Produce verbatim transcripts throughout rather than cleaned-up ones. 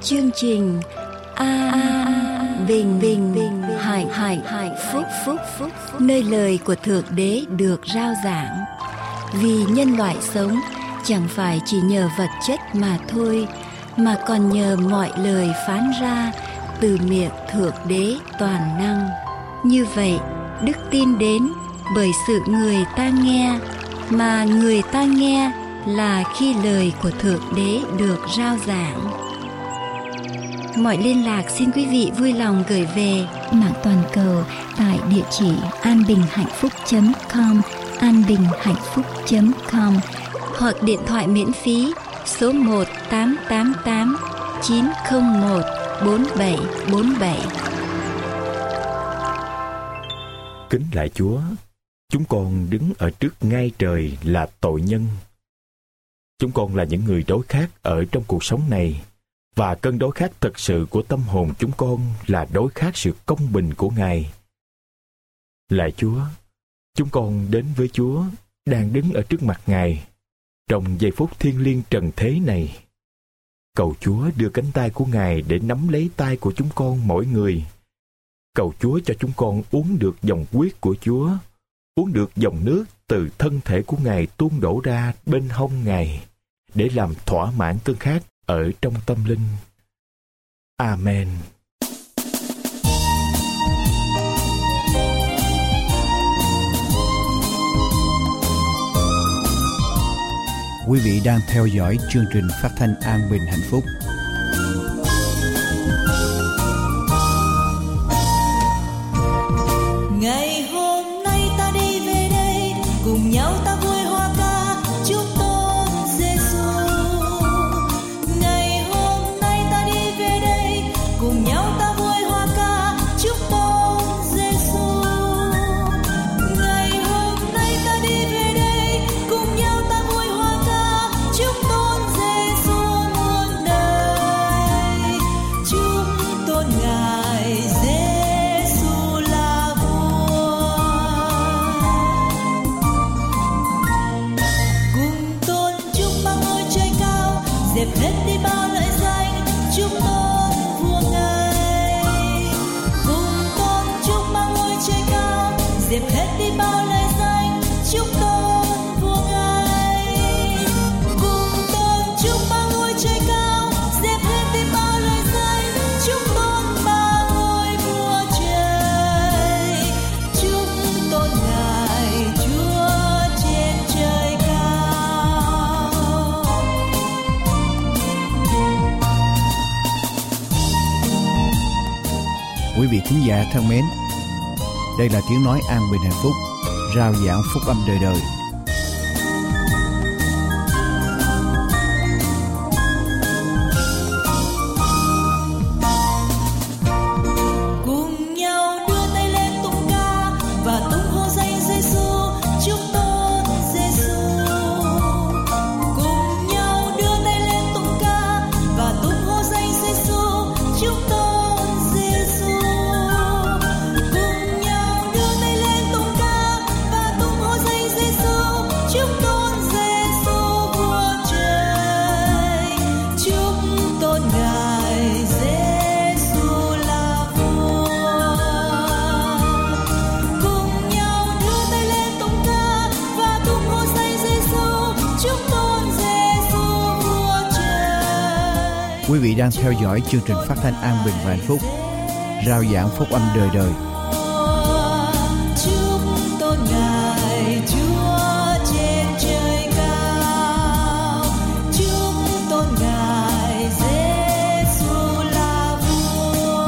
chương trình An Bình Bình Bình Hạnh Hạnh Hạnh Phúc Phúc Phúc nơi lời của Thượng Đế được rao giảng. Vì nhân loại sống chẳng phải chỉ nhờ vật chất mà thôi, mà còn nhờ mọi lời phán ra từ miệng Thượng Đế toàn năng. Như vậy, đức tin đến bởi sự người ta nghe, mà người ta nghe là khi lời của Thượng Đế được rao giảng. Mọi liên lạc xin quý vị vui lòng gửi về mạng toàn cầu tại địa chỉ an bình hạnh phúc chấm com, an bình hạnh phúc chấm com, hoặc điện thoại miễn phí số một tám tám tám chín không một bốn bảy bốn bảy. Kính lạy Chúa, chúng con đứng ở trước ngai trời là tội nhân. Chúng con là những người đói khát ở trong cuộc sống này, và cơn đói khát thật sự của tâm hồn chúng con là đói khát sự công bình của Ngài. Lạy Chúa, chúng con đến với Chúa, đang đứng ở trước mặt Ngài, trong giây phút thiêng liêng trần thế này. Cầu Chúa đưa cánh tay của Ngài để nắm lấy tay của chúng con mỗi người. Cầu Chúa cho chúng con uống được dòng huyết của Chúa, uống được dòng nước từ thân thể của Ngài tuôn đổ ra bên hông Ngài, để làm thỏa mãn cơn khát ở trong tâm linh. Amen. Quý vị đang theo dõi chương trình phát thanh An Bình Hạnh Phúc. Ngày hôm nay ta đi về đây, cùng nhau ta vui hoa ca chúc tôn Giêsu. Ngày hôm nay ta đi về đây, cùng nhau ta vui hoa ca chúc tôn Giêsu. Ngày hôm nay ta đi về đây, cùng nhau ta vui hoa ca chúc tôn Giêsu muôn đời. Chúc tôn Ngài Giêsu là vua. Cùng tôn chúc ba ngôi trời cao, dẹp hết đi bao lợi danh chúc tôn vua Ngài. Cùng tôn chúc ba ngôi trời cao, dẹp hết đi bao lợi danh chúc tôn vua Ngài. Cùng tôn chúc ba ngôi trời cao, dẹp hết đi bao lợi danh chúc tôn ba ngôi vua trời. Chúc tôn Ngài Chúa trên trời cao. Quý vị thính giả thân mến, đây là tiếng nói An Bình Hạnh Phúc, rao giảng phúc âm đời đời. Cùng nhau đưa tay lên tung ca và tung hô danh Giêsu, chúc tôn Giêsu. Cùng nhau đưa tay lên tung ca và tung hô danh Giêsu, chúc tôn Giêsu. Cùng nhau đưa tay lên tung ca và tung hô danh Giêsu, chúc tôn Giêsu vua trời. Chúc tôn Ngài Giêsu là vua. Cùng nhau đưa tay lên tung ca và tung hô danh Giêsu, chúc tôn Giêsu vua trời. Quý vị đang theo dõi chương trình phát thanh An Bình và Hạnh Phúc, rao giảng phúc âm đời đời. Chúc tôn Ngài Chúa trên trời cao. Chúc tôn Ngài Giêsu là vua.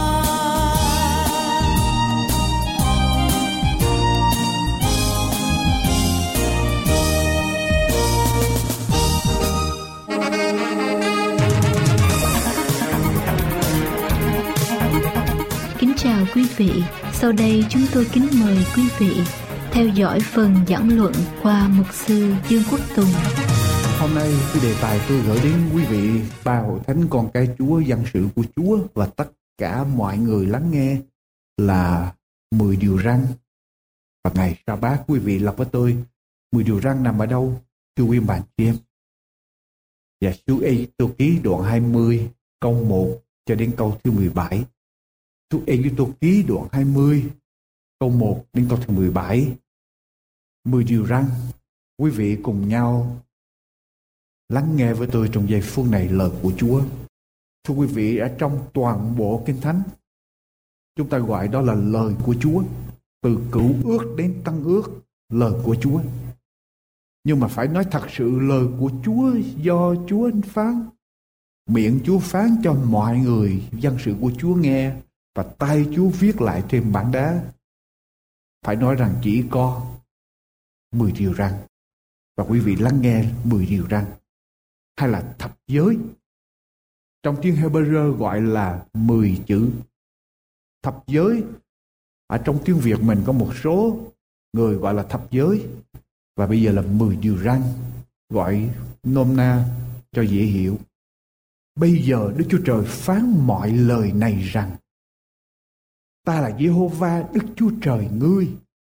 Kính chào quý vị. Sau đây chúng tôi kính mời quý vị theo dõi phần giảng luận qua mục sư Dương Quốc Tùng. Hôm nay cái đề tài tôi gửi đến quý vị ba hội thánh con cái Chúa, dân sự của Chúa và tất cả mọi người lắng nghe là mười điều răn. Và ngày sa bát quý vị lập với tôi mười điều răn nằm ở đâu? Thưa quý bạn chị em, và suốt Ê Tô Ký đoạn hai mươi câu một cho đến câu thứ mười bảy. Thuốc Ê-díp-tô ký đoạn hai mươi, câu một đến câu thứ mười bảy. Mười điều răn. Quý vị cùng nhau lắng nghe với tôi trong giây phút này lời của Chúa. Thưa quý vị, ở trong toàn bộ Kinh Thánh, chúng ta gọi đó là lời của Chúa. Từ Cựu Ước đến Tân Ước, lời của Chúa. Nhưng mà phải nói thật sự, lời của Chúa do Chúa phán. Miệng Chúa phán cho mọi người dân sự của Chúa nghe, và tay Chúa viết lại trên bảng đá. Phải nói rằng chỉ có mười điều răn. Và quý vị lắng nghe mười điều răn, hay là thập giới. Trong tiếng Hebrew gọi là mười chữ. Thập giới, ở trong tiếng Việt mình có một số người gọi là thập giới. Và bây giờ là mười điều răn, gọi nôm na cho dễ hiểu. Bây giờ Đức Chúa Trời phán mọi lời này rằng: Ta là Giê-hô-va Đức Chúa Trời ngươi,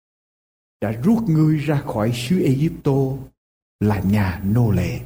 đã rút ngươi ra khỏi xứ Ê-díp-tô là nhà nô lệ.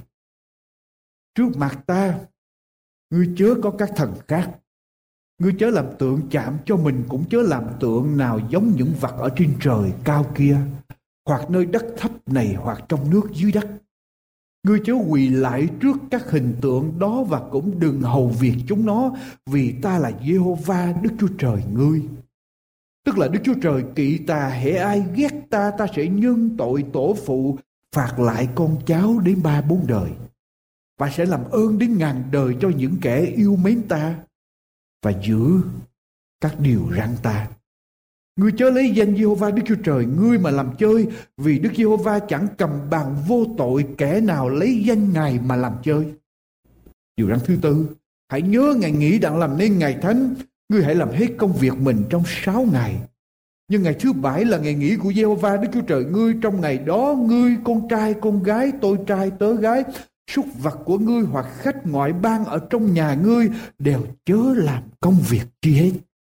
Trước mặt ta, ngươi chớ có các thần khác. Ngươi chớ làm tượng chạm cho mình, cũng chớ làm tượng nào giống những vật ở trên trời cao kia, hoặc nơi đất thấp này, hoặc trong nước dưới đất. Ngươi chớ quỳ lại trước các hình tượng đó, và cũng đừng hầu việc chúng nó, vì ta là Giê-hô-va Đức Chúa Trời ngươi. Tức là Đức Chúa Trời kỵ ta, hễ ai ghét ta, ta sẽ nhân tội tổ phụ, phạt lại con cháu đến ba bốn đời, và sẽ làm ơn đến ngàn đời cho những kẻ yêu mến ta và giữ các điều răn ta. Ngươi chớ lấy danh Giê-hô-va Đức Chúa Trời ngươi mà làm chơi, vì Đức Giê-hô-va chẳng cầm bàn vô tội kẻ nào lấy danh Ngài mà làm chơi. Điều răn thứ tư: hãy nhớ ngày nghỉ đặng làm nên ngày thánh. Ngươi hãy làm hết công việc mình trong sáu ngày. Nhưng ngày thứ bảy là ngày nghỉ của Giê-hô-va Đức Chúa Trời ngươi. Trong ngày đó ngươi, con trai, con gái, tôi trai, tớ gái, súc vật của ngươi hoặc khách ngoại bang ở trong nhà ngươi đều chớ làm công việc chi hết.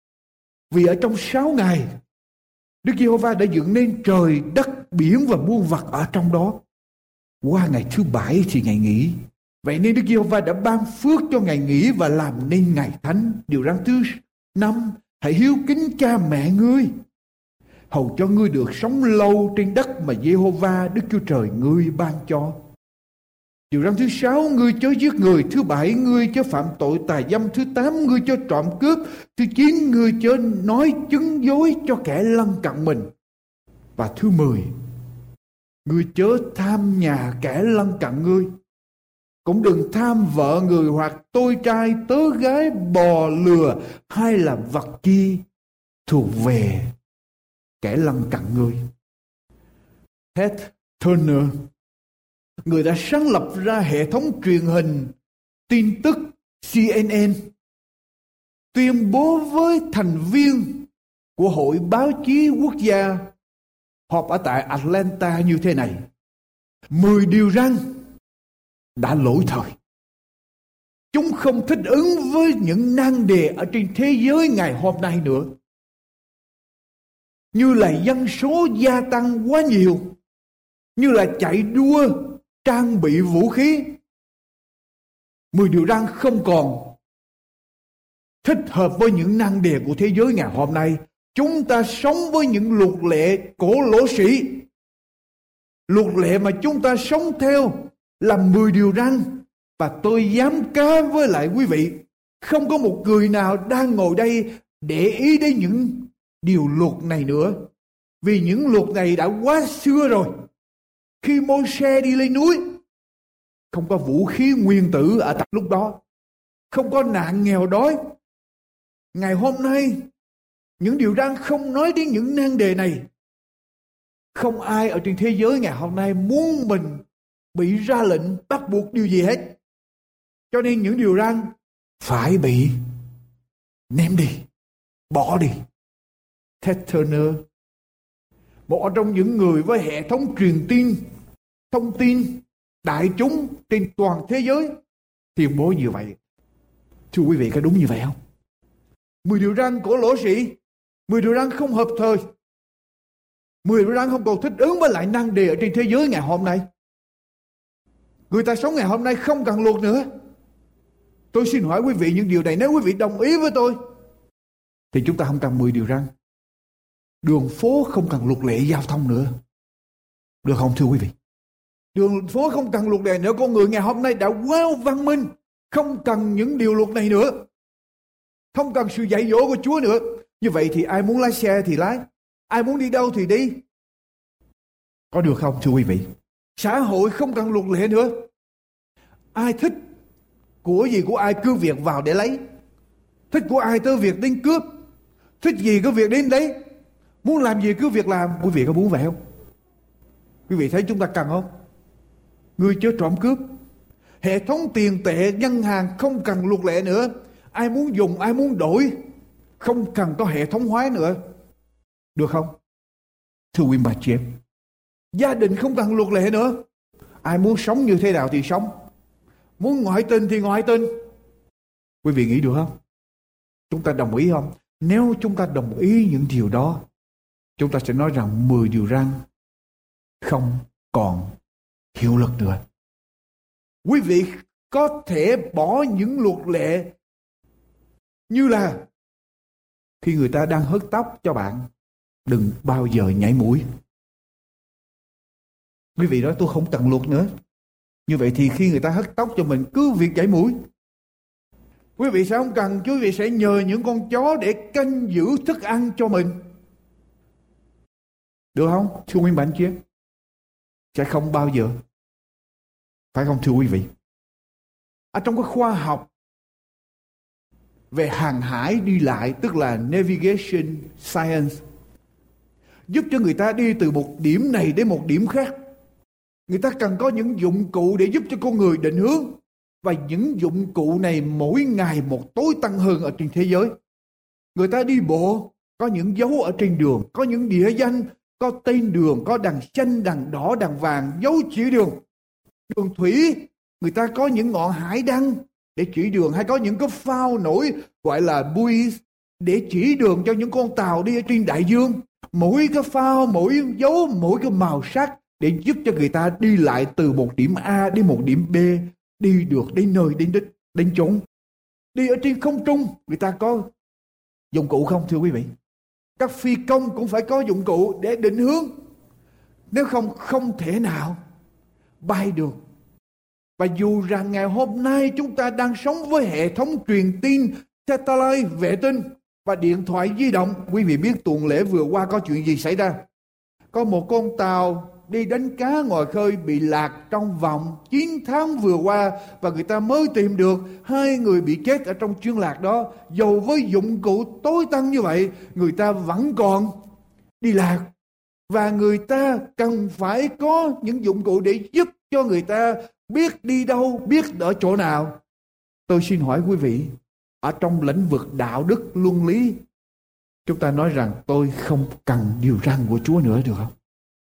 Vì ở trong sáu ngày, Đức Giê-hô-va đã dựng nên trời, đất, biển và muôn vật ở trong đó. Qua ngày thứ bảy thì ngày nghỉ. Vậy nên Đức Giê-hô-va đã ban phước cho ngày nghỉ và làm nên ngày thánh. Điều răn thứ năm: hãy hiếu kính cha mẹ ngươi, hầu cho ngươi được sống lâu trên đất mà Giê-hô-va Đức Chúa Trời ngươi ban cho. Điều răn thứ sáu: ngươi chớ giết người. Thứ bảy: ngươi chớ phạm tội tà dâm. Thứ tám: ngươi chớ trộm cướp. Thứ chín: ngươi chớ nói chứng dối cho kẻ lân cận mình. Và thứ mười: ngươi chớ tham nhà kẻ lân cận ngươi. Cũng đừng tham vợ người hoặc tôi trai, tớ gái, bò lừa hay là vật chi thuộc về kẻ lân cận ngươi. Ted Turner, người đã sáng lập ra hệ thống truyền hình tin tức C N N, tuyên bố với thành viên của Hội Báo chí Quốc gia họp ở tại Atlanta như thế này: mười điều răn đã lỗi thời. Chúng không thích ứng với những nan đề ở trên thế giới ngày hôm nay nữa, như là dân số gia tăng quá nhiều, như là chạy đua trang bị vũ khí. Mười điều răn không còn thích hợp với những nan đề của thế giới ngày hôm nay. Chúng ta sống với những luật lệ cổ lỗ sĩ. Luật lệ mà chúng ta sống theo là mười điều răn. Và tôi dám cá với lại quý vị, không có một người nào đang ngồi đây để ý đến những điều luật này nữa. Vì những luật này đã quá xưa rồi. Khi Môi-se đi lên núi, không có vũ khí nguyên tử ở tại lúc đó, không có nạn nghèo đói. Ngày hôm nay, những điều răn không nói đến những nan đề này. Không ai ở trên thế giới ngày hôm nay muốn mình bị ra lệnh bắt buộc điều gì hết. Cho nên những điều răn phải bị ném đi, bỏ đi. Ted Turner, một trong những người với hệ thống truyền tin, thông tin đại chúng trên toàn thế giới, tuyên bố như vậy. Thưa quý vị, có đúng như vậy không? Mười điều răn của lỗ sĩ, mười điều răn không hợp thời, mười điều răn không còn thích ứng với lại nan đề ở trên thế giới ngày hôm nay. Người ta sống ngày hôm nay không cần luật nữa. Tôi xin hỏi quý vị những điều này, nếu quý vị đồng ý với tôi thì chúng ta không cần mười điều răn. Đường phố không cần luật lệ giao thông nữa. Được không thưa quý vị? Đường phố không cần luật lệ nữa. Con người ngày hôm nay đã quá văn minh, không cần những điều luật này nữa, không cần sự dạy dỗ của Chúa nữa. Như vậy thì ai muốn lái xe thì lái, ai muốn đi đâu thì đi. Có được không thưa quý vị? Xã hội không cần luật lệ nữa. Ai thích của gì của ai cứ việc vào để lấy. Thích của ai tới việc đến cướp. Thích gì cứ việc đến đấy. Muốn làm gì cứ việc làm. Quý vị có muốn vậy không? Quý vị thấy chúng ta cần không? Ngươi chớ trộm cướp. Hệ thống tiền tệ ngân hàng không cần luật lệ nữa. Ai muốn dùng, ai muốn đổi, không cần có hệ thống hóa nữa. Được không? Thưa quý bà chị em, gia đình không cần luật lệ nữa. Ai muốn sống như thế nào thì sống. Muốn ngoại tình thì ngoại tình. Quý vị nghĩ được không? Chúng ta đồng ý không? Nếu chúng ta đồng ý những điều đó, chúng ta sẽ nói rằng mười điều răn không còn hiệu lực nữa. Quý vị có thể bỏ những luật lệ như là khi người ta đang hớt tóc cho bạn, đừng bao giờ nhảy mũi. Quý vị nói tôi không cần luật nữa. Như vậy thì khi người ta hớt tóc cho mình cứ việc nhảy mũi. Quý vị sẽ không cần, quý vị sẽ nhờ những con chó để canh giữ thức ăn cho mình. Được không? Thưa quý bạn chị em, sẽ không bao giờ. Phải không thưa quý vị? Ở trong cái khoa học về hàng hải đi lại, tức là navigation science, giúp cho người ta đi từ một điểm này đến một điểm khác. Người ta cần có những dụng cụ để giúp cho con người định hướng. Và những dụng cụ này mỗi ngày một tối tăng hơn ở trên thế giới. Người ta đi bộ, có những dấu ở trên đường, có những địa danh, có tên đường, có đằng xanh, đằng đỏ, đằng vàng, dấu chỉ đường. Đường thủy, người ta có những ngọn hải đăng để chỉ đường, hay có những cái phao nổi gọi là buoys để chỉ đường cho những con tàu đi ở trên đại dương. Mỗi cái phao, mỗi dấu, mỗi cái màu sắc để giúp cho người ta đi lại từ một điểm A đến một điểm B, đi được đến nơi, đến đích, đến chốn. Đi ở trên không trung, người ta có dụng cụ không thưa quý vị? Các phi công cũng phải có dụng cụ để định hướng. Nếu không, không thể nào bay được. Và dù rằng ngày hôm nay chúng ta đang sống với hệ thống truyền tin, satellite, vệ tinh và điện thoại di động. Quý vị biết tuần lễ vừa qua có chuyện gì xảy ra? Có một con tàu đi đánh cá ngoài khơi bị lạc trong vòng chín tháng vừa qua, và người ta mới tìm được hai người bị chết ở trong chuyến lạc đó. Dầu với dụng cụ tối tân như vậy, người ta vẫn còn đi lạc. Và người ta cần phải có những dụng cụ để giúp cho người ta biết đi đâu, biết ở chỗ nào. Tôi xin hỏi quý vị, ở trong lĩnh vực đạo đức luân lý, chúng ta nói rằng tôi không cần điều răn của Chúa nữa được không?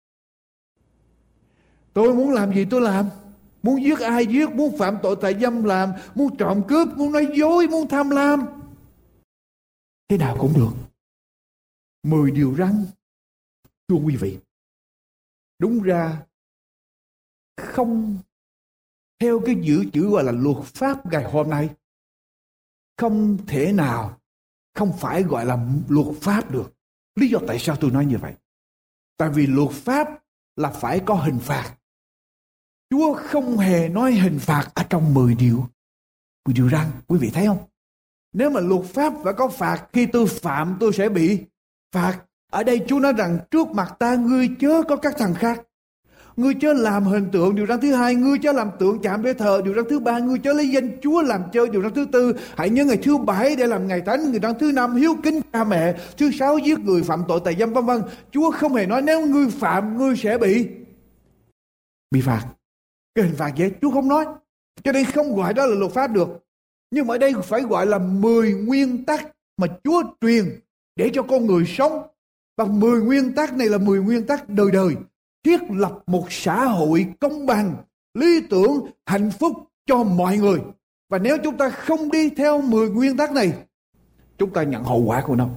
Tôi muốn làm gì tôi làm. Muốn giết ai giết, muốn phạm tội tại dâm làm, muốn trộm cướp, muốn nói dối, muốn tham lam. Thế nào cũng được. Mười điều răn, thưa quý vị, đúng ra không theo cái dự chữ gọi là luật pháp ngày hôm nay, không thể nào không phải gọi là luật pháp được. Lý do tại sao tôi nói như vậy? Tại vì luật pháp là phải có hình phạt. Chúa không hề nói hình phạt ở trong mười điều. mười điều răn, quý vị thấy không? Nếu mà luật pháp phải có phạt, khi tôi phạm tôi sẽ bị phạt. Ở đây Chúa nói rằng trước mặt ta ngươi chớ có các thằng khác. Ngươi chớ làm hình tượng, điều răn thứ hai. Ngươi chớ làm tượng chạm để thờ, điều răn thứ ba. Ngươi chớ lấy danh Chúa làm chơi, điều răn thứ tư. Hãy nhớ ngày thứ bảy để làm ngày thánh, điều răn thứ năm hiếu kính cha mẹ, thứ sáu giết người phạm tội tại dâm, vân vân. Chúa không hề nói nếu ngươi phạm ngươi sẽ bị bị phạt. Cái hình phạt vậy Chúa không nói, cho nên không gọi đó là luật pháp được. Nhưng mà ở đây phải gọi là mười nguyên tắc mà Chúa truyền để cho con người sống. Và mười nguyên tắc này là mười nguyên tắc đời đời, thiết lập một xã hội công bằng, lý tưởng, hạnh phúc cho mọi người. Và nếu chúng ta không đi theo mười nguyên tắc này, chúng ta nhận hậu quả của nó.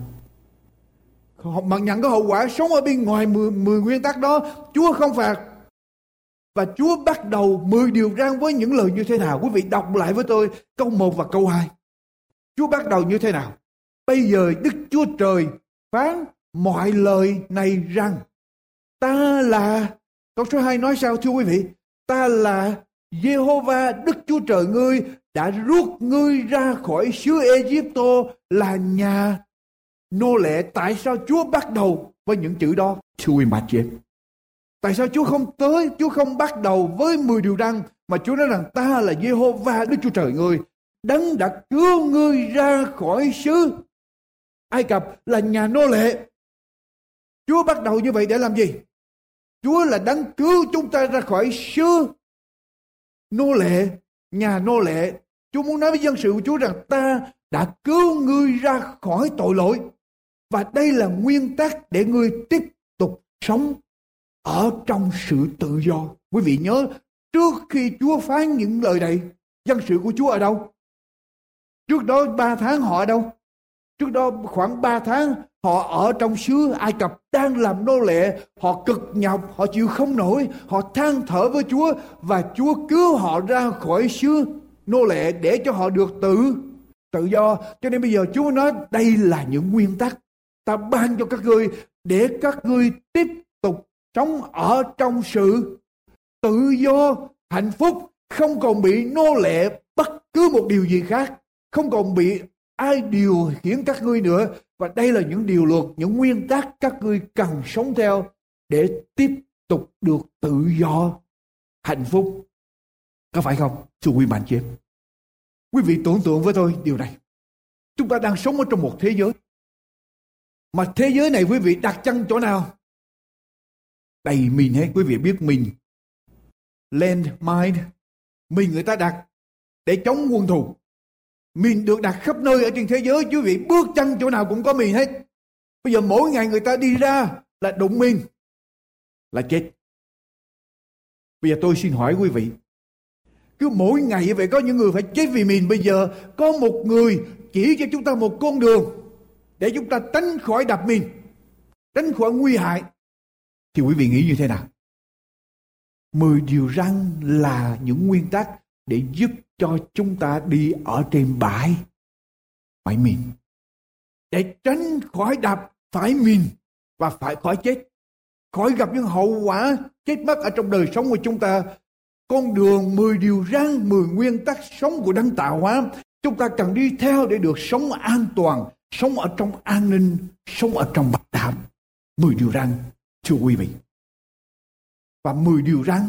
Mà nhận cái hậu quả sống ở bên ngoài mười, mười nguyên tắc đó, Chúa không phạt. Và Chúa bắt đầu mười điều răn với những lời như thế nào? Quý vị đọc lại với tôi câu một và câu hai. Chúa bắt đầu như thế nào? Bây giờ Đức Chúa Trời phán mọi lời này rằng, ta là, câu số hai nói sao thưa quý vị? Ta là Giê-hô-va Đức Chúa Trời ngươi đã rút ngươi ra khỏi xứ Ê-díp-tô là nhà nô lệ. Tại sao Chúa bắt đầu với những chữ đó? Thưa quý bà chị em, tại sao Chúa không tới, Chúa không bắt đầu với mười điều răn, mà Chúa nói rằng ta là Giê-hô-va Đức Chúa Trời ngươi, đấng đã cứu ngươi ra khỏi xứ Ai Cập là nhà nô lệ. Chúa bắt đầu như vậy để làm gì? Chúa là đấng cứu chúng ta ra khỏi xứ nô lệ, nhà nô lệ. Chúa muốn nói với dân sự của Chúa rằng ta đã cứu ngươi ra khỏi tội lỗi. Và đây là nguyên tắc để ngươi tiếp tục sống ở trong sự tự do. Quý vị nhớ, trước khi Chúa phán những lời này, dân sự của Chúa ở đâu? Trước đó ba tháng họ ở đâu? Trước đó khoảng ba tháng họ ở trong xứ Ai Cập đang làm nô lệ. Họ cực nhọc, họ chịu không nổi, họ than thở với Chúa. Và Chúa cứu họ ra khỏi xứ nô lệ để cho họ được tự tự do. Cho nên bây giờ Chúa nói đây là những nguyên tắc ta ban cho các ngươi để các ngươi tiếp tục sống ở trong sự tự do, hạnh phúc, không còn bị nô lệ bất cứ một điều gì khác, không còn bị ai điều khiển các ngươi nữa. Và đây là những điều luật, những nguyên tắc các ngươi cần sống theo để tiếp tục được tự do, hạnh phúc. Có phải không? Thưa quý bạn chị em, quý vị tưởng tượng với tôi điều này. Chúng ta đang sống ở trong một thế giới, mà thế giới này quý vị đặt chân chỗ nào? Đầy mình hết. Quý vị biết mình, land mine, mình người ta đặt để chống quân thù. Mình được đặt khắp nơi ở trên thế giới. Quý vị bước chân chỗ nào cũng có mình hết. Bây giờ mỗi ngày người ta đi ra là đụng mình là chết. Bây giờ tôi xin hỏi quý vị, cứ mỗi ngày như vậy có những người phải chết vì mình. Bây giờ có một người chỉ cho chúng ta một con đường để chúng ta tránh khỏi đập mình, tránh khỏi nguy hại, thì quý vị nghĩ như thế nào? Mười điều răn là những nguyên tắc để giúp cho chúng ta đi ở trên bãi phải mìn, để tránh khỏi đập phải mìn và phải khỏi chết, khỏi gặp những hậu quả chết mất ở trong đời sống của chúng ta. Con đường mười điều răn, mười nguyên tắc sống của đấng tạo hóa, chúng ta cần đi theo để được sống an toàn, sống ở trong an ninh, sống ở trong bảo đảm. Mười điều răn, thưa quý vị. Và mười điều răn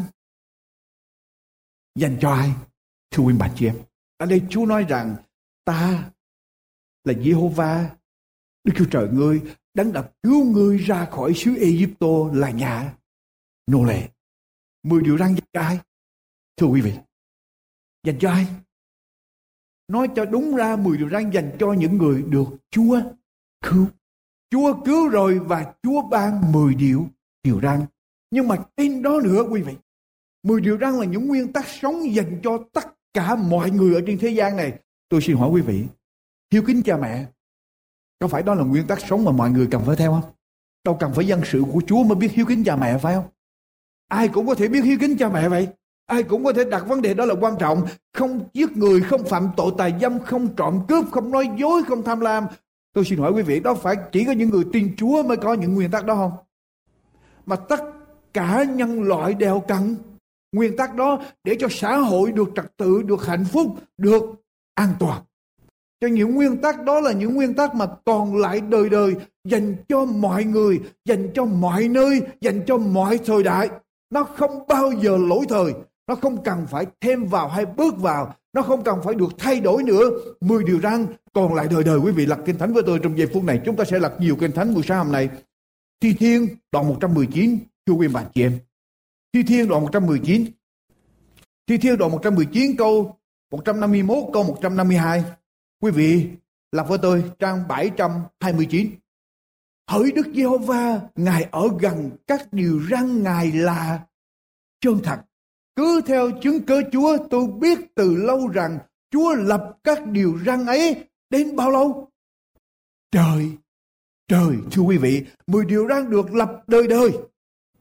dành cho ai? Thưa quý bạn chị em, ở đây Chúa nói rằng ta là Giê-hô-va Đức Chúa Trời ngươi, đấng đã cứu ngươi ra khỏi xứ Ê-díp-tô là nhà nô lệ. Mười điều răn dành cho ai? Thưa quý vị, dành cho ai? Nói cho đúng ra, mười điều răn dành cho những người được Chúa cứu. Chúa cứu rồi và Chúa ban mười điều điều răn. Nhưng mà trên đó nữa quý vị, mười điều răn là những nguyên tắc sống dành cho tất cả mọi người ở trên thế gian này. Tôi xin hỏi quý vị, hiếu kính cha mẹ, có phải đó là nguyên tắc sống mà mọi người cần phải theo không? Đâu cần phải dân sự của Chúa mới biết hiếu kính cha mẹ phải không? Ai cũng có thể biết hiếu kính cha mẹ vậy. Ai cũng có thể đặt vấn đề đó là quan trọng. Không giết người, không phạm tội tà dâm, không trộm cướp, không nói dối, không tham lam. Tôi xin hỏi quý vị, đó phải chỉ có những người tin Chúa mới có những nguyên tắc đó không? Mà tất cả nhân loại đều cần nguyên tắc đó để cho xã hội được trật tự, được hạnh phúc, được an toàn. Cho những nguyên tắc đó là những nguyên tắc mà còn lại đời đời, dành cho mọi người, dành cho mọi nơi, dành cho mọi thời đại. Nó không bao giờ lỗi thời, nó không cần phải thêm vào hay bớt vào, nó không cần phải được thay đổi nữa. Mười điều răn còn lại đời đời. Quý vị lật Kinh Thánh với tôi trong giây phút này. Chúng ta sẽ lật nhiều Kinh Thánh buổi sáng hôm nay. Thi Thiên đoạn một trăm mười chín, thưa quý bạn chị em. Thi Thiên đoạn một trăm mười chín. Thi Thiên đoạn một trăm mười chín câu một trăm năm mươi mốt, câu một trăm năm mươi hai. Quý vị lật với tôi trang bảy trăm hai mươi chín. Hỡi Đức Giê-hô-va, Ngài ở gần các điều răn Ngài là chân thật. Cứ theo chứng cớ Chúa, tôi biết từ lâu rằng Chúa lập các điều răn ấy đến bao lâu? Trời, trời, thưa quý vị, mười điều răn được lập đời đời.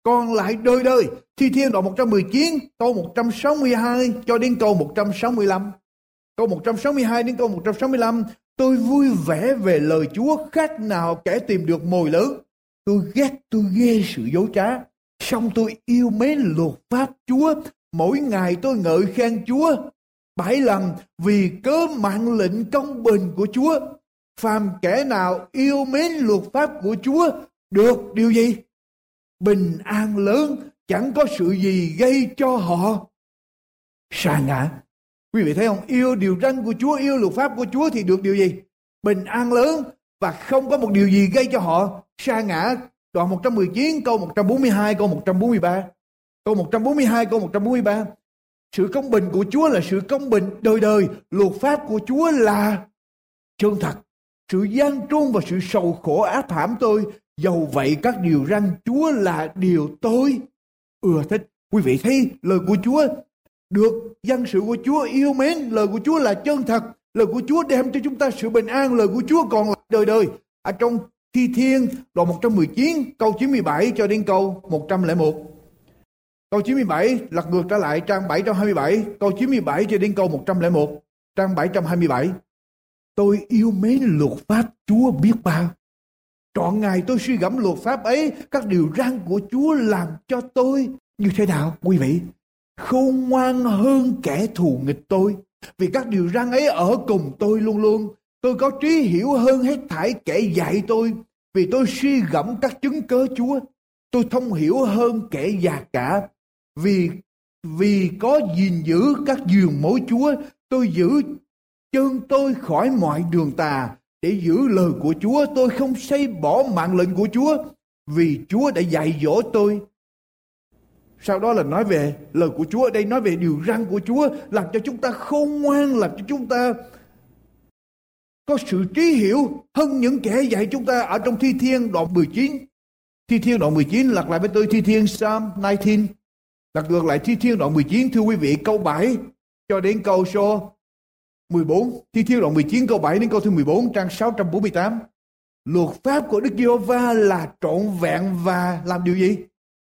còn lại đời đời. Thi Thiên đoạn một trăm mười chín câu một trăm sáu mươi hai cho đến câu một trăm sáu mươi lăm. Câu một trăm sáu mươi hai đến câu một trăm sáu mươi lăm. Tôi vui vẻ về lời Chúa khác nào kẻ tìm được mồi lớn. Tôi ghét tôi ghê sự dối trá, song tôi yêu mến luật pháp Chúa. Mỗi ngày tôi ngợi khen Chúa bảy lần vì cớ mạng lệnh công bình của Chúa. Phàm kẻ nào yêu mến luật pháp của Chúa được điều gì? Bình an lớn, chẳng có sự gì gây cho họ sa ngã. Quý vị thấy không? Yêu điều răn của Chúa, yêu luật pháp của Chúa thì được điều gì? Bình an lớn, và không có một điều gì gây cho họ sa ngã. Đoạn một trăm mười chín câu một trăm bốn mươi hai câu một trăm bốn mươi ba. Câu một trăm bốn mươi hai câu một trăm bốn mươi ba. Sự công bình của Chúa là sự công bình đời đời, luật pháp của Chúa là chân thật. Sự gian truân và sự sầu khổ áp hãm tôi, dầu vậy các điều răn Chúa là điều tôi ưa thích. Quý vị thấy lời của Chúa được dân sự của Chúa yêu mến, lời của Chúa là chân thật, lời của Chúa đem cho chúng ta sự bình an, lời của Chúa còn là đời đời. Ở trong Thi Thiên đoạn một trăm mười chín câu chín mươi bảy cho đến câu một trăm lẻ một. Câu chín mươi bảy lật ngược trở lại trang bảy trăm hai mươi bảy, câu chín mươi bảy cho đến câu một trăm lẻ một, trang bảy trăm hai mươi bảy. Tôi yêu mến luật pháp Chúa biết bao. Trọn ngày tôi suy gẫm luật pháp ấy, các điều răn của Chúa làm cho tôi như thế nào quý vị? Khôn ngoan hơn kẻ thù nghịch tôi, vì các điều răn ấy ở cùng tôi luôn luôn. Tôi có trí hiểu hơn hết thảy kẻ dạy tôi, vì tôi suy gẫm các chứng cớ Chúa. Tôi thông hiểu hơn kẻ già cả, vì vì có gìn giữ các giường mối Chúa. Tôi giữ chân tôi khỏi mọi đường tà, để giữ lời của Chúa. Tôi không xây bỏ mạng lệnh của Chúa, vì Chúa đã dạy dỗ tôi. Sau đó là nói về lời của Chúa. Ở đây nói về điều răn của Chúa, làm cho chúng ta khôn ngoan, làm cho chúng ta có sự trí hiểu hơn những kẻ dạy chúng ta. Ở trong Thi Thiên đoạn mười chín, Thi Thiên đoạn mười chín, lật lại với tôi Thi Thiên Psalm mười chín, lật ngược lại Thi Thiên đoạn mười chín, thưa quý vị, câu bảy cho đến câu số mười bốn. Thi Thiên đoạn mười chín câu bảy đến câu thứ mười bốn, trang sáu trăm bốn mươi tám. Luật pháp của Đức Giê-hô-va là trọn vẹn và làm điều gì?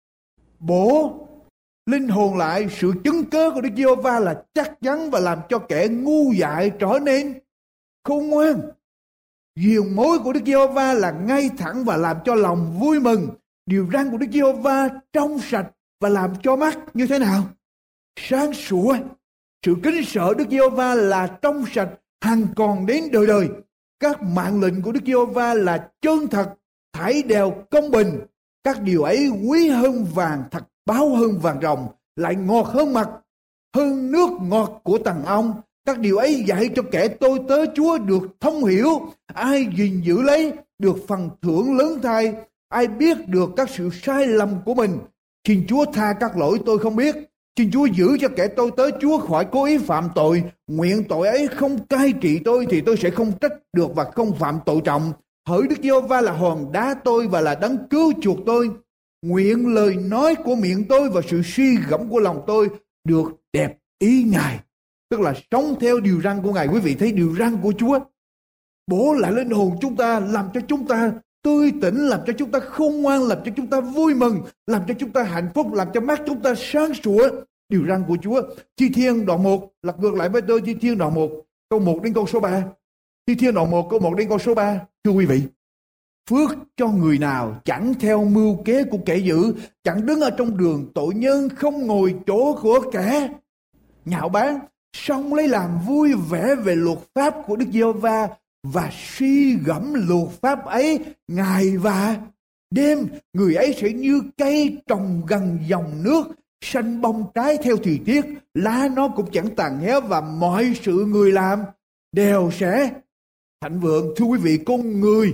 Bổ linh hồn lại. Sự chứng cớ của Đức Giê-hô-va là chắc chắn và làm cho kẻ ngu dại trở nên khôn ngoan. Diều mối của Đức Giê-hô-va là ngay thẳng và làm cho lòng vui mừng. Điều răn của Đức Giê-hô-va trong sạch và làm cho mắt như thế nào? Sáng sủa. Sự kính sợ Đức Giê-hô-va là trong sạch, hằng còn đến đời đời. Các mạng lệnh của Đức Giê-hô-va là chân thật, thảy đều công bình. Các điều ấy quý hơn vàng thật báo, hơn vàng ròng, lại ngọt hơn mật, hơn nước ngọt của tầng ong. Các điều ấy dạy cho kẻ tôi tớ Chúa được thông hiểu. Ai gìn giữ lấy được phần thưởng lớn thay. Ai biết được các sự sai lầm của mình. Xin Chúa tha các lỗi tôi không biết. Xin Chúa giữ cho kẻ tôi tớ Chúa khỏi cố ý phạm tội. Nguyện tội ấy không cai trị tôi, thì tôi sẽ không trách được và không phạm tội trọng. Hỡi Đức Giê-hô-va là hòn đá tôi và là đấng cứu chuộc tôi. Nguyện lời nói của miệng tôi và sự suy gẫm của lòng tôi được đẹp ý Ngài. Tức là sống theo điều răn của Ngài. Quý vị thấy điều răn của Chúa bổ lại linh hồn chúng ta, làm cho chúng ta tươi tỉnh, làm cho chúng ta khôn ngoan, làm cho chúng ta vui mừng, làm cho chúng ta hạnh phúc, làm cho mắt chúng ta sáng sủa. Điều răn của Chúa. Thi Thiên đoạn một, lật ngược lại với tôi Thi Thiên đoạn một, câu một đến câu số ba. Thi Thiên đoạn một, câu một đến câu số ba. Thưa quý vị, phước cho người nào chẳng theo mưu kế của kẻ dữ, chẳng đứng ở trong đường tội nhân, không ngồi chỗ của kẻ nhạo báng, song lấy làm vui vẻ về luật pháp của Đức Giê-hô-va và suy gẫm luật pháp ấy ngày và đêm. Người ấy sẽ như cây trồng gần dòng nước, xanh bông trái theo thời tiết, lá nó cũng chẳng tàn héo, và mọi sự người làm đều sẽ thịnh vượng. Thưa quý vị, con người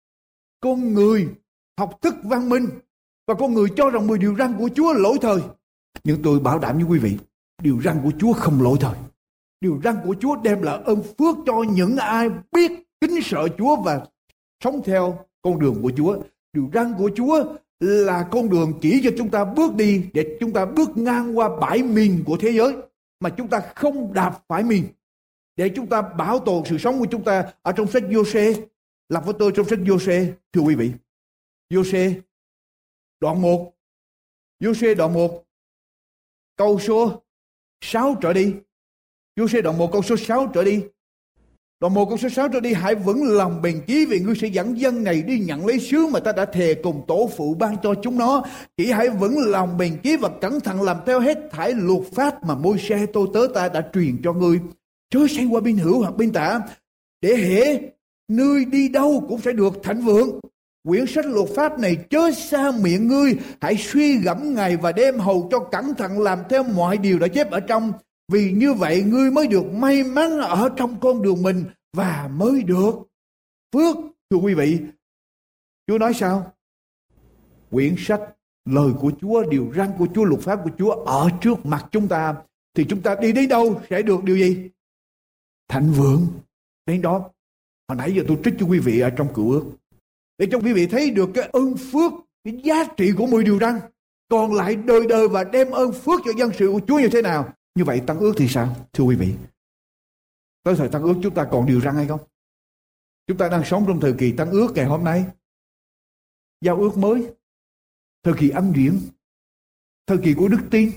con người học thức văn minh và con người cho rằng mười điều răn của Chúa lỗi thời. Nhưng tôi bảo đảm với quý vị, điều răn của Chúa không lỗi thời. Điều răn của Chúa đem lại ơn phước cho những ai biết kính sợ Chúa và sống theo con đường của Chúa. Điều răn của Chúa là con đường chỉ cho chúng ta bước đi, để chúng ta bước ngang qua bãi miền của thế giới mà chúng ta không đạp phải miền, để chúng ta bảo tồn sự sống của chúng ta. Ở trong sách Giô-xê, lặp với tôi trong sách Giô-xê, thưa quý vị, Giô-xê đoạn một Giô-suê đoạn một câu số sáu trở đi. Giô-suê đoạn một câu số sáu trở đi. Đoạn một câu số sáu trở đi. Hãy vững lòng bền chí, vì ngươi sẽ dẫn dân này đi nhận lấy xứ mà ta đã thề cùng tổ phụ ban cho chúng nó. Chỉ hãy vững lòng bền chí và cẩn thận làm theo hết thảy luật pháp mà Môi-se tôi tớ ta đã truyền cho ngươi. Chớ xoay qua bên hữu hoặc bên tả, để hễ nơi đi đâu cũng sẽ được thịnh vượng. Quyển sách luật pháp này chớ xa miệng ngươi, hãy suy gẫm ngày và đêm, hầu cho cẩn thận làm theo mọi điều đã chép ở trong. Vì như vậy ngươi mới được may mắn ở trong con đường mình và mới được phước. Thưa quý vị, Chúa nói sao? Quyển sách lời của Chúa, điều răn của Chúa, luật pháp của Chúa ở trước mặt chúng ta, thì chúng ta đi đến đâu sẽ được điều gì? Thịnh vượng. Đến đó, hồi nãy giờ tôi trích cho quý vị ở trong Cựu Ước, để cho quý vị thấy được cái ơn phước, cái giá trị của mười điều răn còn lại đời đời, và đem ơn phước cho dân sự của Chúa như thế nào. Như vậy Tân Ước thì sao? Thưa quý vị, tới thời Tân Ước chúng ta còn điều răn hay không? Chúng ta đang sống trong thời kỳ Tân Ước ngày hôm nay, giao ước mới, thời kỳ ân điển, thời kỳ của đức tin.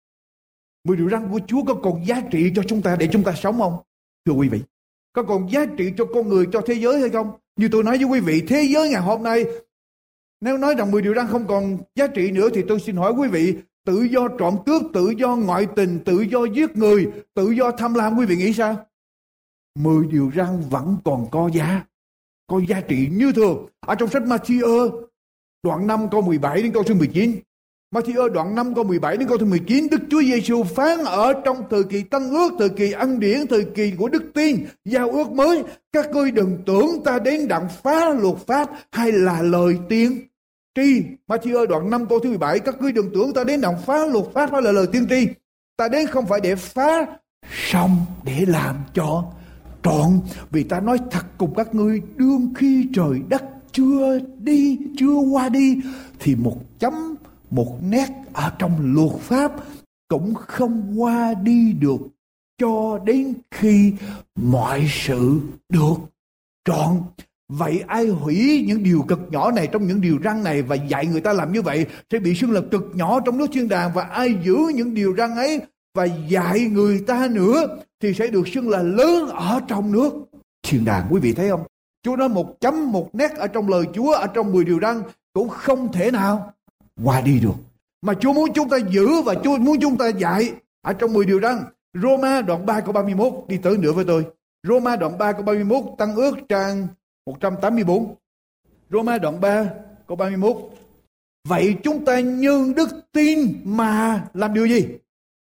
Mười điều răn của Chúa có còn giá trị cho chúng ta để chúng ta sống không? Thưa quý vị, có còn giá trị cho con người, cho thế giới hay không? Như tôi nói với quý vị, thế giới ngày hôm nay, nếu nói rằng mười điều răn không còn giá trị nữa, thì tôi xin hỏi quý vị, tự do trộm cướp, tự do ngoại tình, tự do giết người, tự do tham lam, quý vị nghĩ sao? Mười điều răn vẫn còn có giá, có giá trị như thường. Ở trong sách Ma-thi-ơ đoạn năm câu mười bảy đến câu số mười chín. Ma-thi-ơ đoạn năm câu mười bảy đến câu số mười chín, Đức Chúa Giêsu phán ở trong thời kỳ Tân Ước, thời kỳ ân điển, thời kỳ của đức tin, giao ước mới: các ngươi đừng tưởng ta đến đặng phá luật pháp hay là lời tiên tri. Ma-thi-ơ đoạn năm câu thứ mười bảy, các ngươi đừng tưởng ta đến đặng phá luật pháp hay là lời tiên tri. Ta đến không phải để phá, xong để làm cho trọn. Vì ta nói thật cùng các ngươi, đương khi trời đất chưa đi, chưa qua đi, thì một chấm, một nét ở trong luật pháp cũng không qua đi được, cho đến khi mọi sự được trọn. Vậy ai hủy những điều cực nhỏ này trong những điều răn này và dạy người ta làm như vậy sẽ bị xưng là cực nhỏ trong nước thiên đàng, và ai giữ những điều răn ấy và dạy người ta nữa thì sẽ được xưng là lớn ở trong nước thiên đàng. Quý vị thấy không? Chúa nói một chấm một nét ở trong lời Chúa, ở trong mười điều răn cũng không thể nào qua đi được, mà Chúa muốn chúng ta giữ và Chúa muốn chúng ta dạy ở trong mười điều răn. Roma đoạn ba câu ba mươi mốt, đi tới nữa với tôi. Roma đoạn ba câu ba mươi mốt, Tân Ước trang một trăm tám mươi bốn. Roma đoạn ba câu ba mươi mốt. Vậy chúng ta nhân đức tin mà làm điều gì?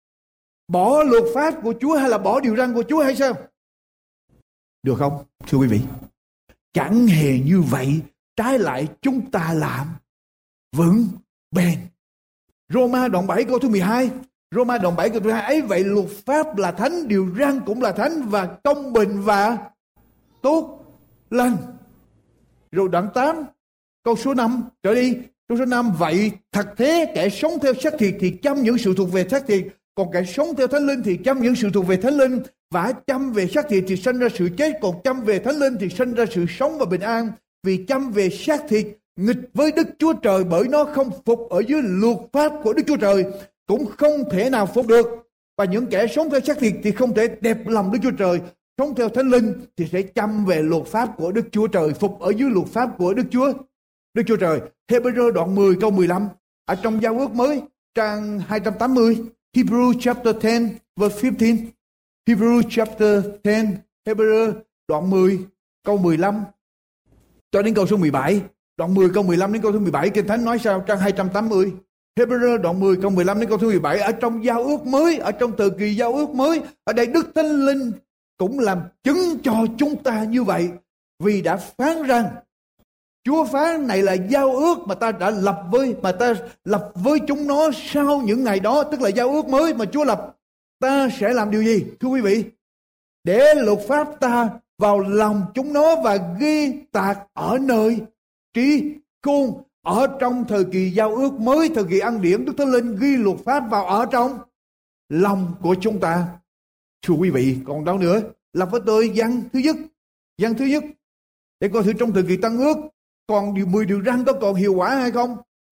Bỏ luật pháp của Chúa hay là bỏ điều răn của Chúa hay sao? Được không? Thưa quý vị, chẳng hề như vậy, trái lại chúng ta làm vững bền. Roma đoạn bảy câu thứ mười hai. Roma đoạn bảy câu thứ mười hai ấy, vậy luật pháp là thánh, điều răn cũng là thánh và công bình và tốt lành. Rồi đoạn tám câu số năm trở đi, câu số năm, vậy thật thế, kẻ sống theo xác thịt thì chăm những sự thuộc về xác thịt, còn kẻ sống theo thánh linh thì chăm những sự thuộc về thánh linh. Và chăm về xác thịt thì sanh ra sự chết, còn chăm về thánh linh thì sanh ra sự sống và bình an. Vì chăm về xác thịt nghịch với Đức Chúa Trời, bởi nó không phục ở dưới luật pháp của Đức Chúa Trời, cũng không thể nào phục được. Và những kẻ sống theo xác thịt thì không thể đẹp lòng Đức Chúa Trời, sống theo thánh linh thì sẽ chăm về luật pháp của Đức Chúa Trời, phục ở dưới luật pháp của Đức Chúa Đức Chúa Trời. Hebrew đoạn mười câu mười lăm ở trong giao ước mới trang hai trăm tám mươi. Hebrew chapter ten verse fifteen. Hebrew chapter ten, Hebrew đoạn mười câu mười lăm cho đến câu số mười bảy. Đoạn mười câu mười lăm đến câu số mười bảy, Kinh Thánh nói sao? Trang hai trăm tám mươi. Hebrew đoạn mười câu mười lăm đến câu số mười bảy, ở trong giao ước mới, ở trong thời kỳ giao ước mới, ở đây Đức Thánh Linh cũng làm chứng cho chúng ta như vậy. Vì đã phán rằng, Chúa phán này là giao ước mà ta đã lập với mà ta lập với chúng nó sau những ngày đó, tức là giao ước mới mà Chúa lập. Ta sẽ làm điều gì? Thưa quý vị, để luật pháp ta vào lòng chúng nó và ghi tạc ở nơi trí khôn. Ở trong thời kỳ giao ước mới, thời kỳ ân điển, Đức Thánh Linh ghi luật pháp vào ở trong lòng của chúng ta. Thưa quý vị, còn đâu nữa? Lập với tôi văn thứ nhất. Văn thứ nhất. Để coi thử trong thời kỳ Tân Ước còn điều mười điều răn có còn hiệu quả hay không?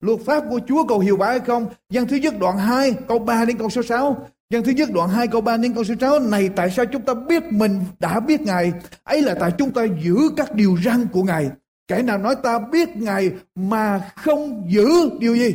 Luật pháp của Chúa còn hiệu quả hay không? Văn thứ nhất đoạn hai câu ba đến câu số sáu. Văn thứ nhất đoạn hai câu ba đến câu số sáu. Này tại sao chúng ta biết mình đã biết Ngài? Ấy là tại chúng ta giữ các điều răn của Ngài. Kẻ nào nói ta biết Ngài mà không giữ điều gì?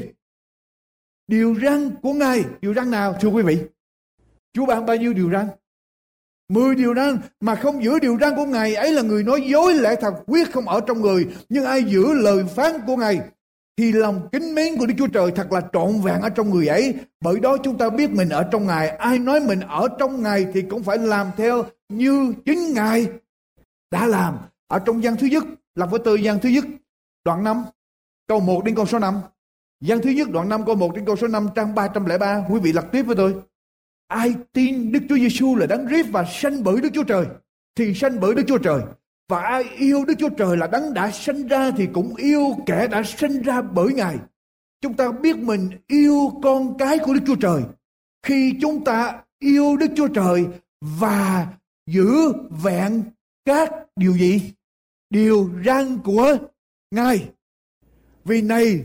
Điều răn của Ngài. Điều răn nào thưa quý vị? Chúa ban bao nhiêu điều răn? Mười điều răn. Mà không giữ điều răn của Ngài, ấy là người nói dối, lẽ thật quyết không ở trong người. Nhưng ai giữ lời phán của Ngài thì lòng kính mến của Đức Chúa Trời thật là trọn vẹn ở trong người ấy. Bởi đó chúng ta biết mình ở trong Ngài. Ai nói mình ở trong Ngài thì cũng phải làm theo như chính Ngài đã làm. Ở trong văn thứ nhất, làm với từ văn thứ nhất đoạn năm câu một đến câu số năm. Văn thứ nhất đoạn năm câu một đến câu số năm, trang ba trăm lẻ ba. Quý vị lật tiếp với tôi. Ai tin Đức Chúa Giêsu là đấng Christ và sanh bởi Đức Chúa Trời thì sanh bởi Đức Chúa Trời. Và ai yêu Đức Chúa Trời là đấng đã sanh ra thì cũng yêu kẻ đã sanh ra bởi Ngài. Chúng ta biết mình yêu con cái của Đức Chúa Trời khi chúng ta yêu Đức Chúa Trời và giữ vẹn các điều gì? Điều răn của Ngài. Vì này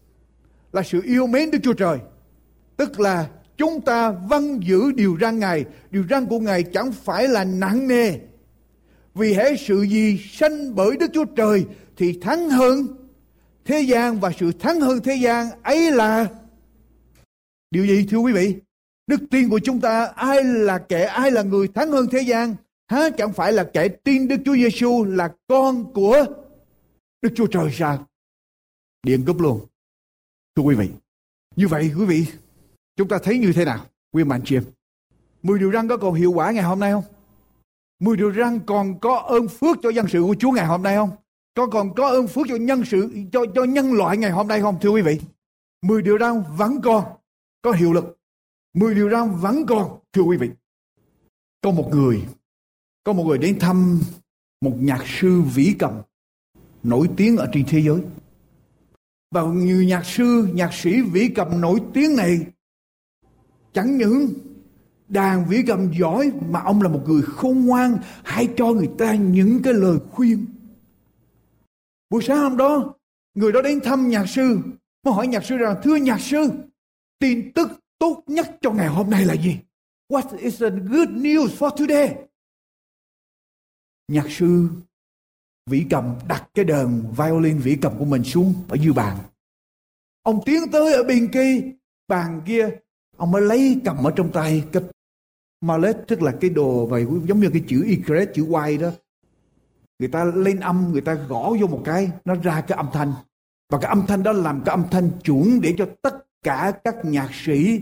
là sự yêu mến Đức Chúa Trời. Tức là chúng ta vâng giữ điều răn Ngài. Điều răn của Ngài chẳng phải là nặng nề. Vì hễ sự gì sanh bởi Đức Chúa Trời thì thắng hơn thế gian, và sự thắng hơn thế gian ấy là điều gì thưa quý vị? Đức tin của chúng ta. Ai là kẻ, ai là người thắng hơn thế gian? Há chẳng phải là kẻ tin Đức Chúa Giêsu là con của Đức Chúa Trời sao? Điện cúp luôn. Thưa quý vị, như vậy quý vị, chúng ta thấy như thế nào? Quý mạnh chị em, mười điều răn có còn hiệu quả ngày hôm nay không? Mười điều răn còn có ơn phước cho dân sự của Chúa ngày hôm nay không? Có còn có ơn phước cho nhân sự, cho cho nhân loại ngày hôm nay không thưa quý vị? Mười điều răn vẫn còn có hiệu lực. Mười điều răn vẫn còn thưa quý vị. Có một người, có một người đến thăm một nhạc sư vĩ cầm nổi tiếng ở trên thế giới. Và người nhạc sư, nhạc sĩ vĩ cầm nổi tiếng này chẳng những đàn vĩ cầm giỏi mà ông là một người khôn ngoan, hãy cho người ta những cái lời khuyên. Buổi sáng hôm đó, người đó đến thăm nhạc sư, nó hỏi nhạc sư rằng: thưa nhạc sư, tin tức tốt nhất cho ngày hôm nay là gì? What is the good news for today? Nhạc sư vĩ cầm đặt cái đờn violin vĩ cầm của mình xuống ở dưới bàn. Ông tiến tới ở bên kia bàn kia, ông mới lấy cầm ở trong tay cái mallet, tức là cái đồ vậy, giống như cái chữ Y, chữ Y đó. Người ta lên âm, người ta gõ vô một cái, nó ra cái âm thanh. Và cái âm thanh đó làm cái âm thanh chuẩn để cho tất cả các nhạc sĩ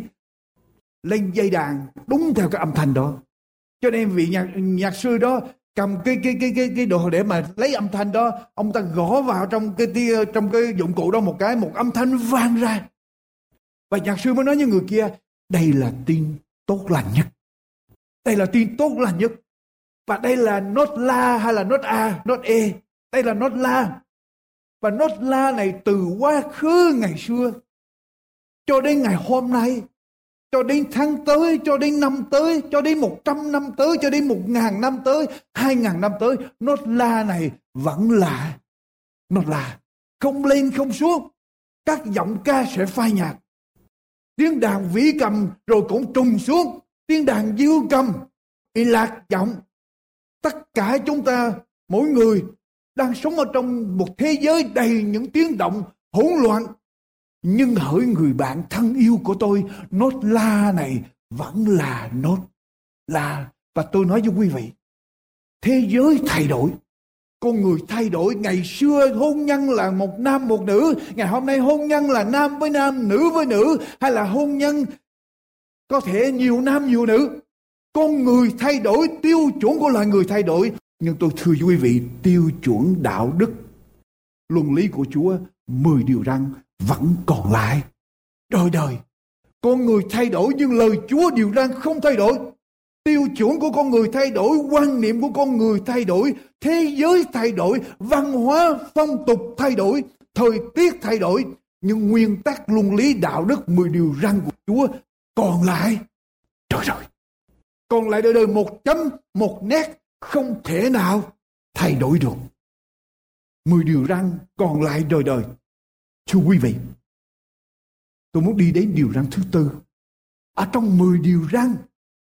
lên dây đàn đúng theo cái âm thanh đó. Cho nên vị nhạc, nhạc sư đó cầm cái cái cái cái cái đồ để mà lấy âm thanh đó, ông ta gõ vào trong cái trong cái dụng cụ đó một cái, một âm thanh vang ra. Và nhạc sư mới nói với người kia: đây là tin tốt lành nhất. Đây là tin tốt lành nhất. Và đây là nốt la hay là nốt A, nốt E. Đây là nốt la. Và nốt la này từ quá khứ ngày xưa cho đến ngày hôm nay, cho đến tháng tới, cho đến năm tới, cho đến một trăm năm tới, cho đến một ngàn năm tới, hai ngàn năm tới, nốt la này vẫn là nốt la. Không lên không xuống. Các giọng ca sẽ phai nhạt. Tiếng đàn vĩ cầm rồi cũng trùng xuống. Tiếng đàn dương cầm bị lạc giọng. Tất cả chúng ta, mỗi người đang sống ở trong một thế giới đầy những tiếng động hỗn loạn. Nhưng hỡi người bạn thân yêu của tôi, nốt la này vẫn là nốt la. Và tôi nói với quý vị, thế giới thay đổi, con người thay đổi. Ngày xưa hôn nhân là một nam một nữ, ngày hôm nay hôn nhân là nam với nam, nữ với nữ, hay là hôn nhân có thể nhiều nam nhiều nữ. Con người thay đổi, tiêu chuẩn của loài người thay đổi. Nhưng tôi thưa quý vị, tiêu chuẩn đạo đức, luân lý của Chúa, mười điều răn vẫn còn lại đời đời. Con người thay đổi nhưng lời Chúa điều răn không thay đổi. Tiêu chuẩn của con người thay đổi, quan niệm của con người thay đổi, thế giới thay đổi, văn hóa phong tục thay đổi, thời tiết thay đổi, nhưng nguyên tắc luân lý đạo đức mười điều răn của Chúa còn lại đời đời. Còn lại đời đời, một chấm, một nét, không thể nào thay đổi được. Mười điều răn còn lại đời đời. Thưa quý vị, Tôi muốn đi đến điều răn thứ tư. Ở trong mười điều răn,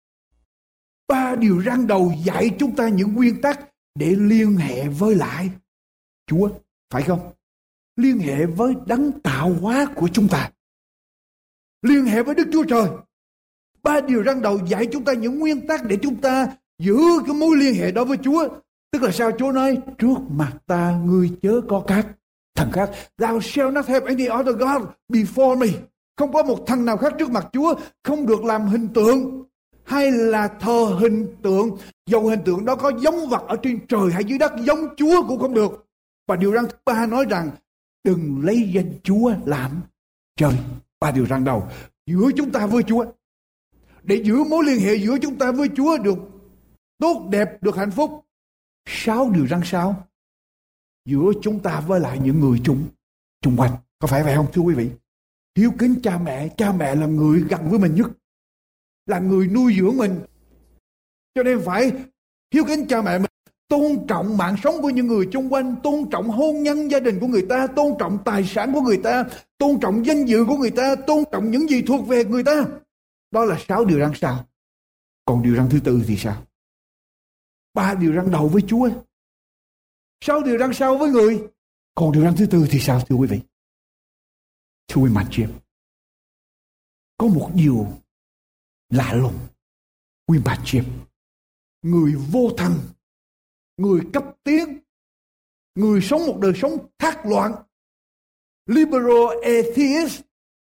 ba điều răn đầu dạy chúng ta những nguyên tắc để liên hệ với lại Chúa, phải không? Liên hệ với đấng tạo hóa của chúng ta, liên hệ với Đức Chúa Trời. Ba điều răn đầu dạy chúng ta những nguyên tắc để chúng ta giữ cái mối liên hệ đó với Chúa. Tức là sao? Chúa nói, trước mặt ta ngươi chớ có các thần khác. Thou shalt not have any other God before me. Không có một thần nào khác trước mặt Chúa. Không được làm hình tượng hay là thờ hình tượng. Dầu hình tượng đó có giống vật ở trên trời hay dưới đất, giống Chúa cũng không được. Và điều răn thứ ba nói rằng đừng lấy danh Chúa làm chơi. Ba điều răn đầu giữa chúng ta với Chúa, để giữ mối liên hệ giữa chúng ta với Chúa được tốt đẹp, được hạnh phúc. Sáu điều răn sau giữa chúng ta với lại những người chung chung quanh. Có phải vậy không thưa quý vị? Hiếu kính cha mẹ. Cha mẹ là người gần với mình nhất, là người nuôi dưỡng mình, cho nên phải hiếu kính cha mẹ mình. Tôn trọng mạng sống của những người chung quanh, tôn trọng hôn nhân gia đình của người ta, tôn trọng tài sản của người ta, tôn trọng danh dự của người ta, tôn trọng những gì thuộc về người ta. Đó là sáu điều răn sau. Còn điều răn thứ tư thì sao? Ba điều răn đầu với Chúa, sáu điều răn sau với người. Còn điều răn thứ tư thì sao thưa quý vị? Thưa quý mạnh chị em, có một điều lạ lùng. Quý mạnh chị em, người vô thần, người cấp tiến, người sống một đời sống thác loạn, liberal atheist,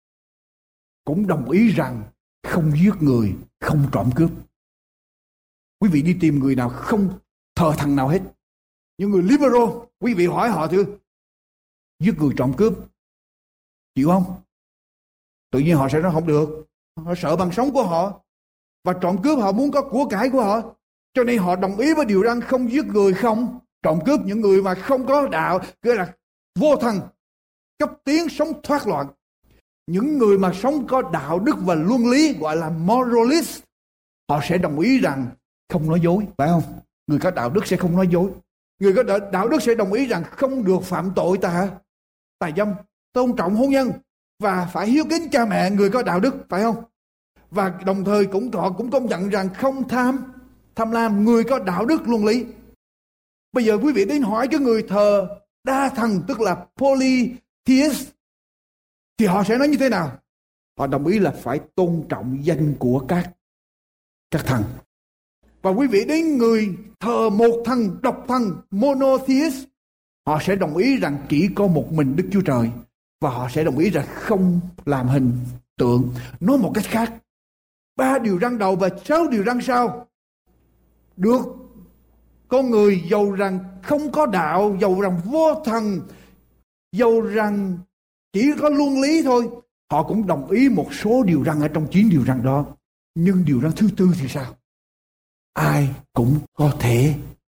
cũng đồng ý rằng không giết người, không trộm cướp. Quý vị đi tìm người nào không thờ thần nào hết, những người liberal, quý vị hỏi họ thử, giết người trộm cướp chịu không? Tự nhiên họ sẽ nói không được. Họ sợ bằng sống của họ, và trộm cướp họ muốn có của cải của họ, cho nên họ đồng ý với điều răn không giết người, không trộm cướp. Những người mà không có đạo, gọi là vô thần, cấp tiến, sống thoát loạn. Những người mà sống có đạo đức và luân lý, gọi là moralist, họ sẽ đồng ý rằng không nói dối, phải không? Người có đạo đức sẽ không nói dối. Người có đạo đức sẽ đồng ý rằng không được phạm tội tà tà dâm, tôn trọng hôn nhân, và phải hiếu kính cha mẹ. Người có đạo đức, phải không? Và đồng thời cũng họ cũng công nhận rằng không tham tham lam. Người có đạo đức luân lý. Bây giờ quý vị đến hỏi cái người thờ đa thần, tức là polytheist, thì họ sẽ nói như thế nào? Họ đồng ý là phải tôn trọng danh của các các thần. Và quý vị đến người thờ một thần, độc thần, monotheist, họ sẽ đồng ý rằng chỉ có một mình Đức Chúa Trời, và họ sẽ đồng ý rằng không làm hình tượng. Nói một cách khác, ba điều răn đầu và sáu điều răn sau được con người dầu rằng không có đạo, dầu rằng vô thần, dầu rằng chỉ có luân lý thôi, họ cũng đồng ý một số điều răn ở trong chín điều răn đó. Nhưng điều răn thứ tư thì sao? Ai cũng có thể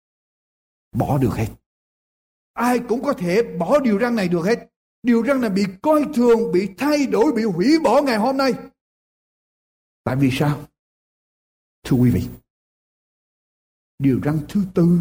bỏ được hết. Ai cũng có thể bỏ điều răn này được hết. Điều răn này bị coi thường, bị thay đổi, bị hủy bỏ ngày hôm nay. Tại vì sao? Thưa quý vị, điều răn thứ tư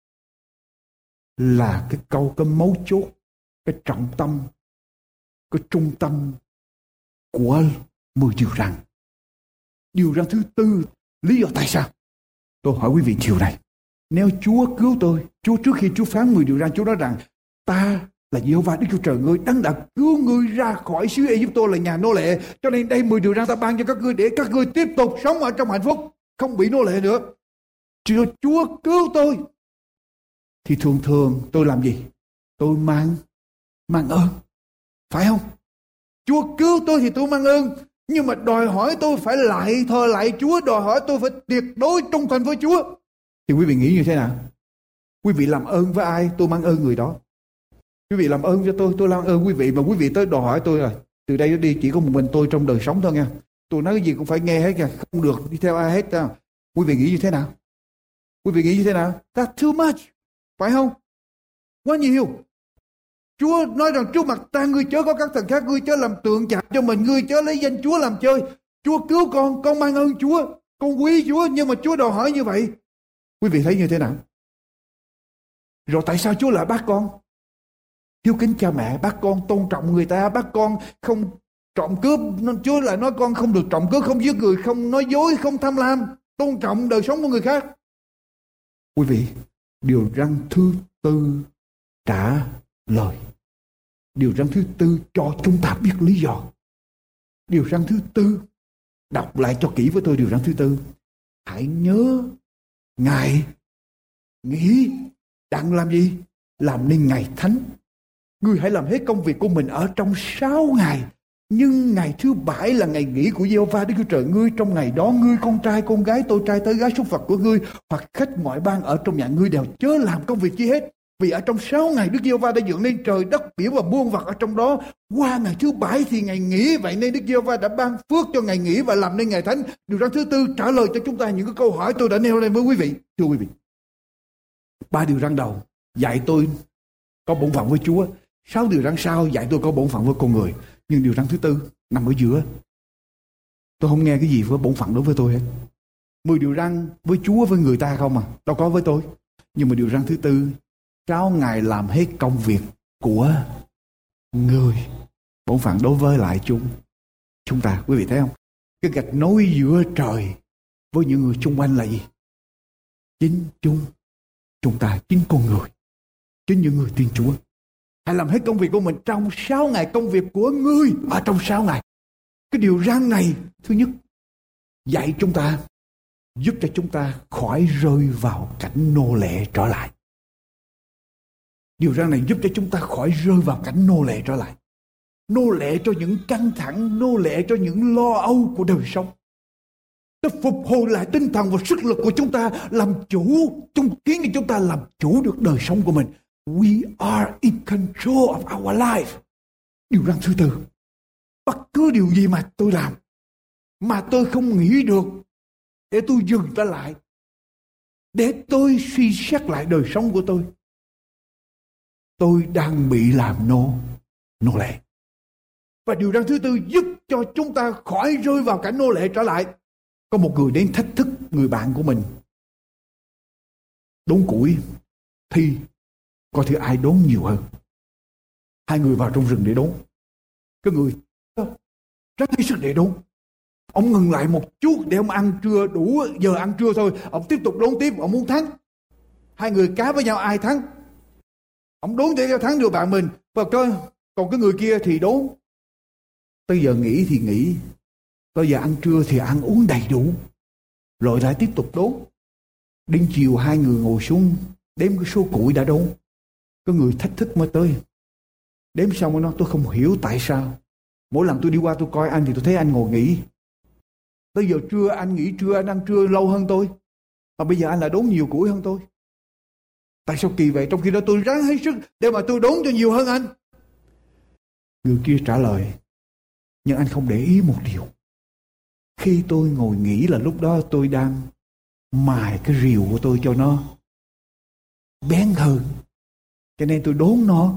là cái câu, cái mấu chốt, cái trọng tâm, cái trung tâm của mười điều răn. Điều răn thứ tư, lý do tại sao? Tôi hỏi quý vị chiều này, nếu Chúa cứu tôi, Chúa trước khi Chúa phán mười điều răn, Chúa nói rằng ta là Giê-hô-va Đức Chúa Trời ngươi, đấng đã cứu ngươi ra khỏi xứ Ê-díp-tô là nhà nô lệ, cho nên đây mười điều răn ta ban cho các ngươi để các ngươi tiếp tục sống ở trong hạnh phúc, không bị nô lệ nữa. Chúa, Chúa cứu tôi, thì thường thường tôi làm gì? Tôi mang mang ơn, phải không? Chúa cứu tôi thì tôi mang ơn, nhưng mà đòi hỏi tôi phải lại thờ lại Chúa, đòi hỏi tôi phải tuyệt đối trung thành với Chúa. Thì quý vị nghĩ như thế nào? Quý vị làm ơn với ai, tôi mang ơn người đó. Quý vị làm ơn cho tôi, tôi làm ơn quý vị, mà quý vị tới đòi hỏi tôi rồi, từ đây đi chỉ có một mình tôi trong đời sống thôi nha. Tôi nói cái gì cũng phải nghe hết nha, không được đi theo ai hết nha. Quý vị nghĩ như thế nào? Quý vị nghĩ như thế nào? That's too much, phải không? Quá nhiều. Chúa nói rằng trước mặt ta ngươi chớ có các thần khác, ngươi chớ làm tượng chạm cho mình, ngươi chớ lấy danh Chúa làm chơi. Chúa cứu con, con mang ơn Chúa, con quý Chúa, nhưng mà Chúa đòi hỏi như vậy. Quý vị thấy như thế nào? Rồi tại sao Chúa lại bắt con hiếu kính cha mẹ, bắt con tôn trọng người ta, bắt con không trộm cướp, Chúa lại nói con không được trộm cướp, không giết người, không nói dối, không tham lam, tôn trọng đời sống của người khác. Quý vị, điều răn thứ tư trả lời. Điều răn thứ tư cho chúng ta biết lý do. Điều răn thứ tư, đọc lại cho kỹ với tôi điều răn thứ tư. Hãy nhớ ngày nghỉ đặng làm gì? Làm nên ngày thánh. Ngươi hãy làm hết công việc của mình ở trong sáu ngày. Nhưng ngày thứ bảy là ngày nghỉ của Giê-hô-va Đức Chúa Trời ngươi. Trong ngày đó ngươi, con trai, con gái, tôi trai, tới gái, súc vật của ngươi hoặc khách ngoại bang ở trong nhà ngươi đều chớ làm công việc chi hết. Vì ở trong sáu ngày Đức Giê-hô-va đã dựng nên trời đất biển và muôn vật ở trong đó. Qua ngày thứ bảy thì ngày nghỉ. Vậy nên Đức Giê-hô-va đã ban phước cho ngày nghỉ và làm nên ngày thánh. Điều răn thứ tư trả lời cho chúng ta những cái câu hỏi tôi đã nêu lên với quý vị. Thưa quý vị, ba điều răn đầu dạy tôi có bổn phận với Chúa. Sáu điều răn sau dạy tôi có bổn phận với con người. Nhưng điều răn thứ tư nằm ở giữa. Tôi không nghe cái gì với bổn phận đối với tôi hết. Mười điều răn với Chúa với người ta không à, đâu có với tôi. Nhưng mà điều răn thứ tư, sáu ngày làm hết công việc của người. Bổn phận đối với lại chúng chúng ta. Quý vị thấy không? Cái gạch nối giữa trời với những người xung quanh là gì? Chính chúng chúng ta, chính con người, chính những người tin Chúa. Hãy làm hết công việc của mình trong sáu ngày, công việc của ngươi ở trong sáu ngày. Cái điều răn này, thứ nhất, dạy chúng ta, giúp cho chúng ta khỏi rơi vào cảnh nô lệ trở lại. Điều răn này giúp cho chúng ta khỏi rơi vào cảnh nô lệ trở lại. Nô lệ cho những căng thẳng, nô lệ cho những lo âu của đời sống. Nó phục hồi lại tinh thần và sức lực của chúng ta, làm chủ, chúng khiến cho chúng ta làm chủ được đời sống của mình. We are in control of our life. Điều răn thứ tư, bất cứ điều gì mà tôi làm mà tôi không nghĩ được, để tôi dừng ta lại, để tôi suy xét lại đời sống của tôi, tôi đang bị làm nô nô lệ. Và điều răn thứ tư giúp cho chúng ta khỏi rơi vào cảnh nô lệ trở lại. Có một người đến thách thức người bạn của mình đốn củi, thì coi thử ai đốn nhiều hơn. Hai người vào trong rừng để đốn. Cái người rất hay sức để đốn. Ông ngừng lại một chút để ông ăn trưa, đủ giờ ăn trưa thôi. Ông tiếp tục đốn tiếp, ông muốn thắng. Hai người cá với nhau ai thắng. Ông đốn để cho thắng được bạn mình. Và coi, còn cái người kia thì đốn. Tới giờ nghỉ thì nghỉ. Tới giờ ăn trưa thì ăn uống đầy đủ. Rồi lại tiếp tục đốn. Đến chiều hai người ngồi xuống đếm cái số củi đã đốn. Có người thách thức mới tới. Đếm xong mới nói tôi không hiểu tại sao. Mỗi lần tôi đi qua tôi coi anh thì tôi thấy anh ngồi nghỉ. Tới giờ trưa anh nghỉ trưa, anh ăn trưa lâu hơn tôi. Mà bây giờ anh lại đốn nhiều củi hơn tôi. Tại sao kỳ vậy? Trong khi đó tôi ráng hết sức để mà tôi đốn cho nhiều hơn anh. Người kia trả lời, nhưng anh không để ý một điều. Khi tôi ngồi nghỉ là lúc đó tôi đang mài cái rìu của tôi cho nó bén hơn. Cho nên tôi đốn nó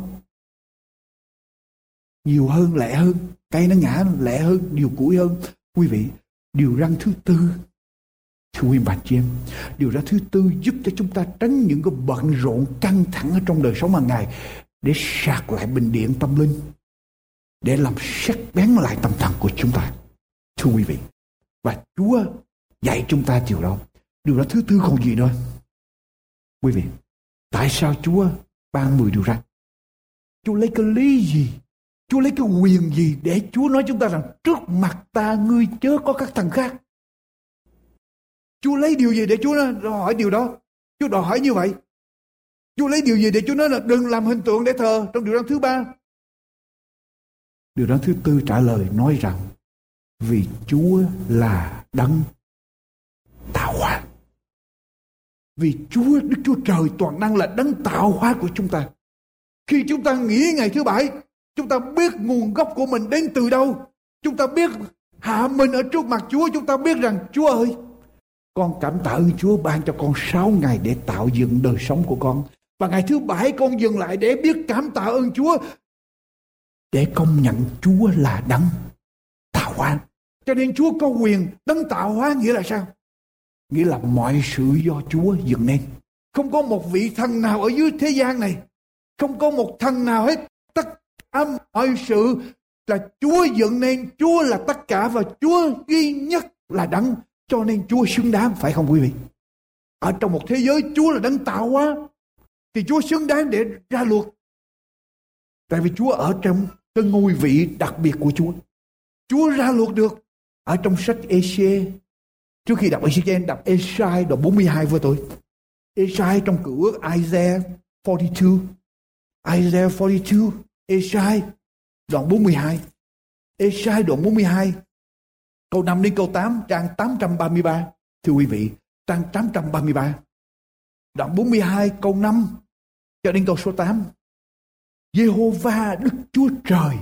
nhiều hơn, lẹ hơn. Cây nó ngã lẹ hơn, nhiều củi hơn. Quý vị, điều răn thứ tư, thưa quý bạn chị em, điều răn thứ tư giúp cho chúng ta tránh những cái bận rộn căng thẳng ở trong đời sống hàng ngày, để sạc lại bình điện tâm linh, để làm sắc bén lại tâm thần của chúng ta. Thưa quý vị, và Chúa dạy chúng ta điều đó. Điều răn thứ tư còn gì nữa? Quý vị, tại sao Chúa ban mười điều răn? Chúa lấy cái lý gì? Chúa lấy cái quyền gì để Chúa nói chúng ta rằng trước mặt ta ngươi chớ có các thần khác? Chúa lấy điều gì để Chúa nói, hỏi điều đó? Chúa đòi hỏi như vậy. Chúa lấy điều gì để Chúa nói là đừng làm hình tượng để thờ trong điều răn thứ ba? Điều răn thứ tư trả lời nói rằng vì Chúa là đấng tạo hóa. Vì Chúa, Đức Chúa Trời toàn năng là đấng tạo hóa của chúng ta. Khi chúng ta nghỉ ngày thứ bảy, chúng ta biết nguồn gốc của mình đến từ đâu. Chúng ta biết hạ mình ở trước mặt Chúa. Chúng ta biết rằng Chúa ơi, con cảm tạ ơn Chúa ban cho con sáu ngày để tạo dựng đời sống của con. Và ngày thứ bảy con dừng lại để biết cảm tạ ơn Chúa, để công nhận Chúa là đấng tạo hóa. Cho nên Chúa có quyền. Đấng tạo hóa nghĩa là sao? Nghĩa là mọi sự do Chúa dựng nên. Không có một vị thần nào ở dưới thế gian này, không có một thần nào hết. Tất cả mọi sự là Chúa dựng nên, Chúa là tất cả và Chúa duy nhất là đấng, cho nên Chúa xứng đáng, phải không quý vị? Ở trong một thế giới Chúa là đấng tạo hóa thì Chúa xứng đáng để ra luật. Tại vì Chúa ở trong cái ngôi vị đặc biệt của Chúa. Chúa ra luật được. Ở trong sách Ê-xê, trước khi đọc Ê-xê, đọc Ê-sai đoạn bốn mươi hai với tôi. Ê-sai trong Cựu Ước, Isaiah bốn mươi hai. Isaiah bốn mươi hai, Ê-sai đoạn bốn mươi hai. Ê-sai đoạn bốn mươi hai, câu năm đến câu tám, trang tám trăm ba mươi ba. Thưa quý vị, trang tám trăm ba mươi ba. Đoạn bốn mươi hai câu năm cho đến câu số tám. Giê-hô-va Đức Chúa Trời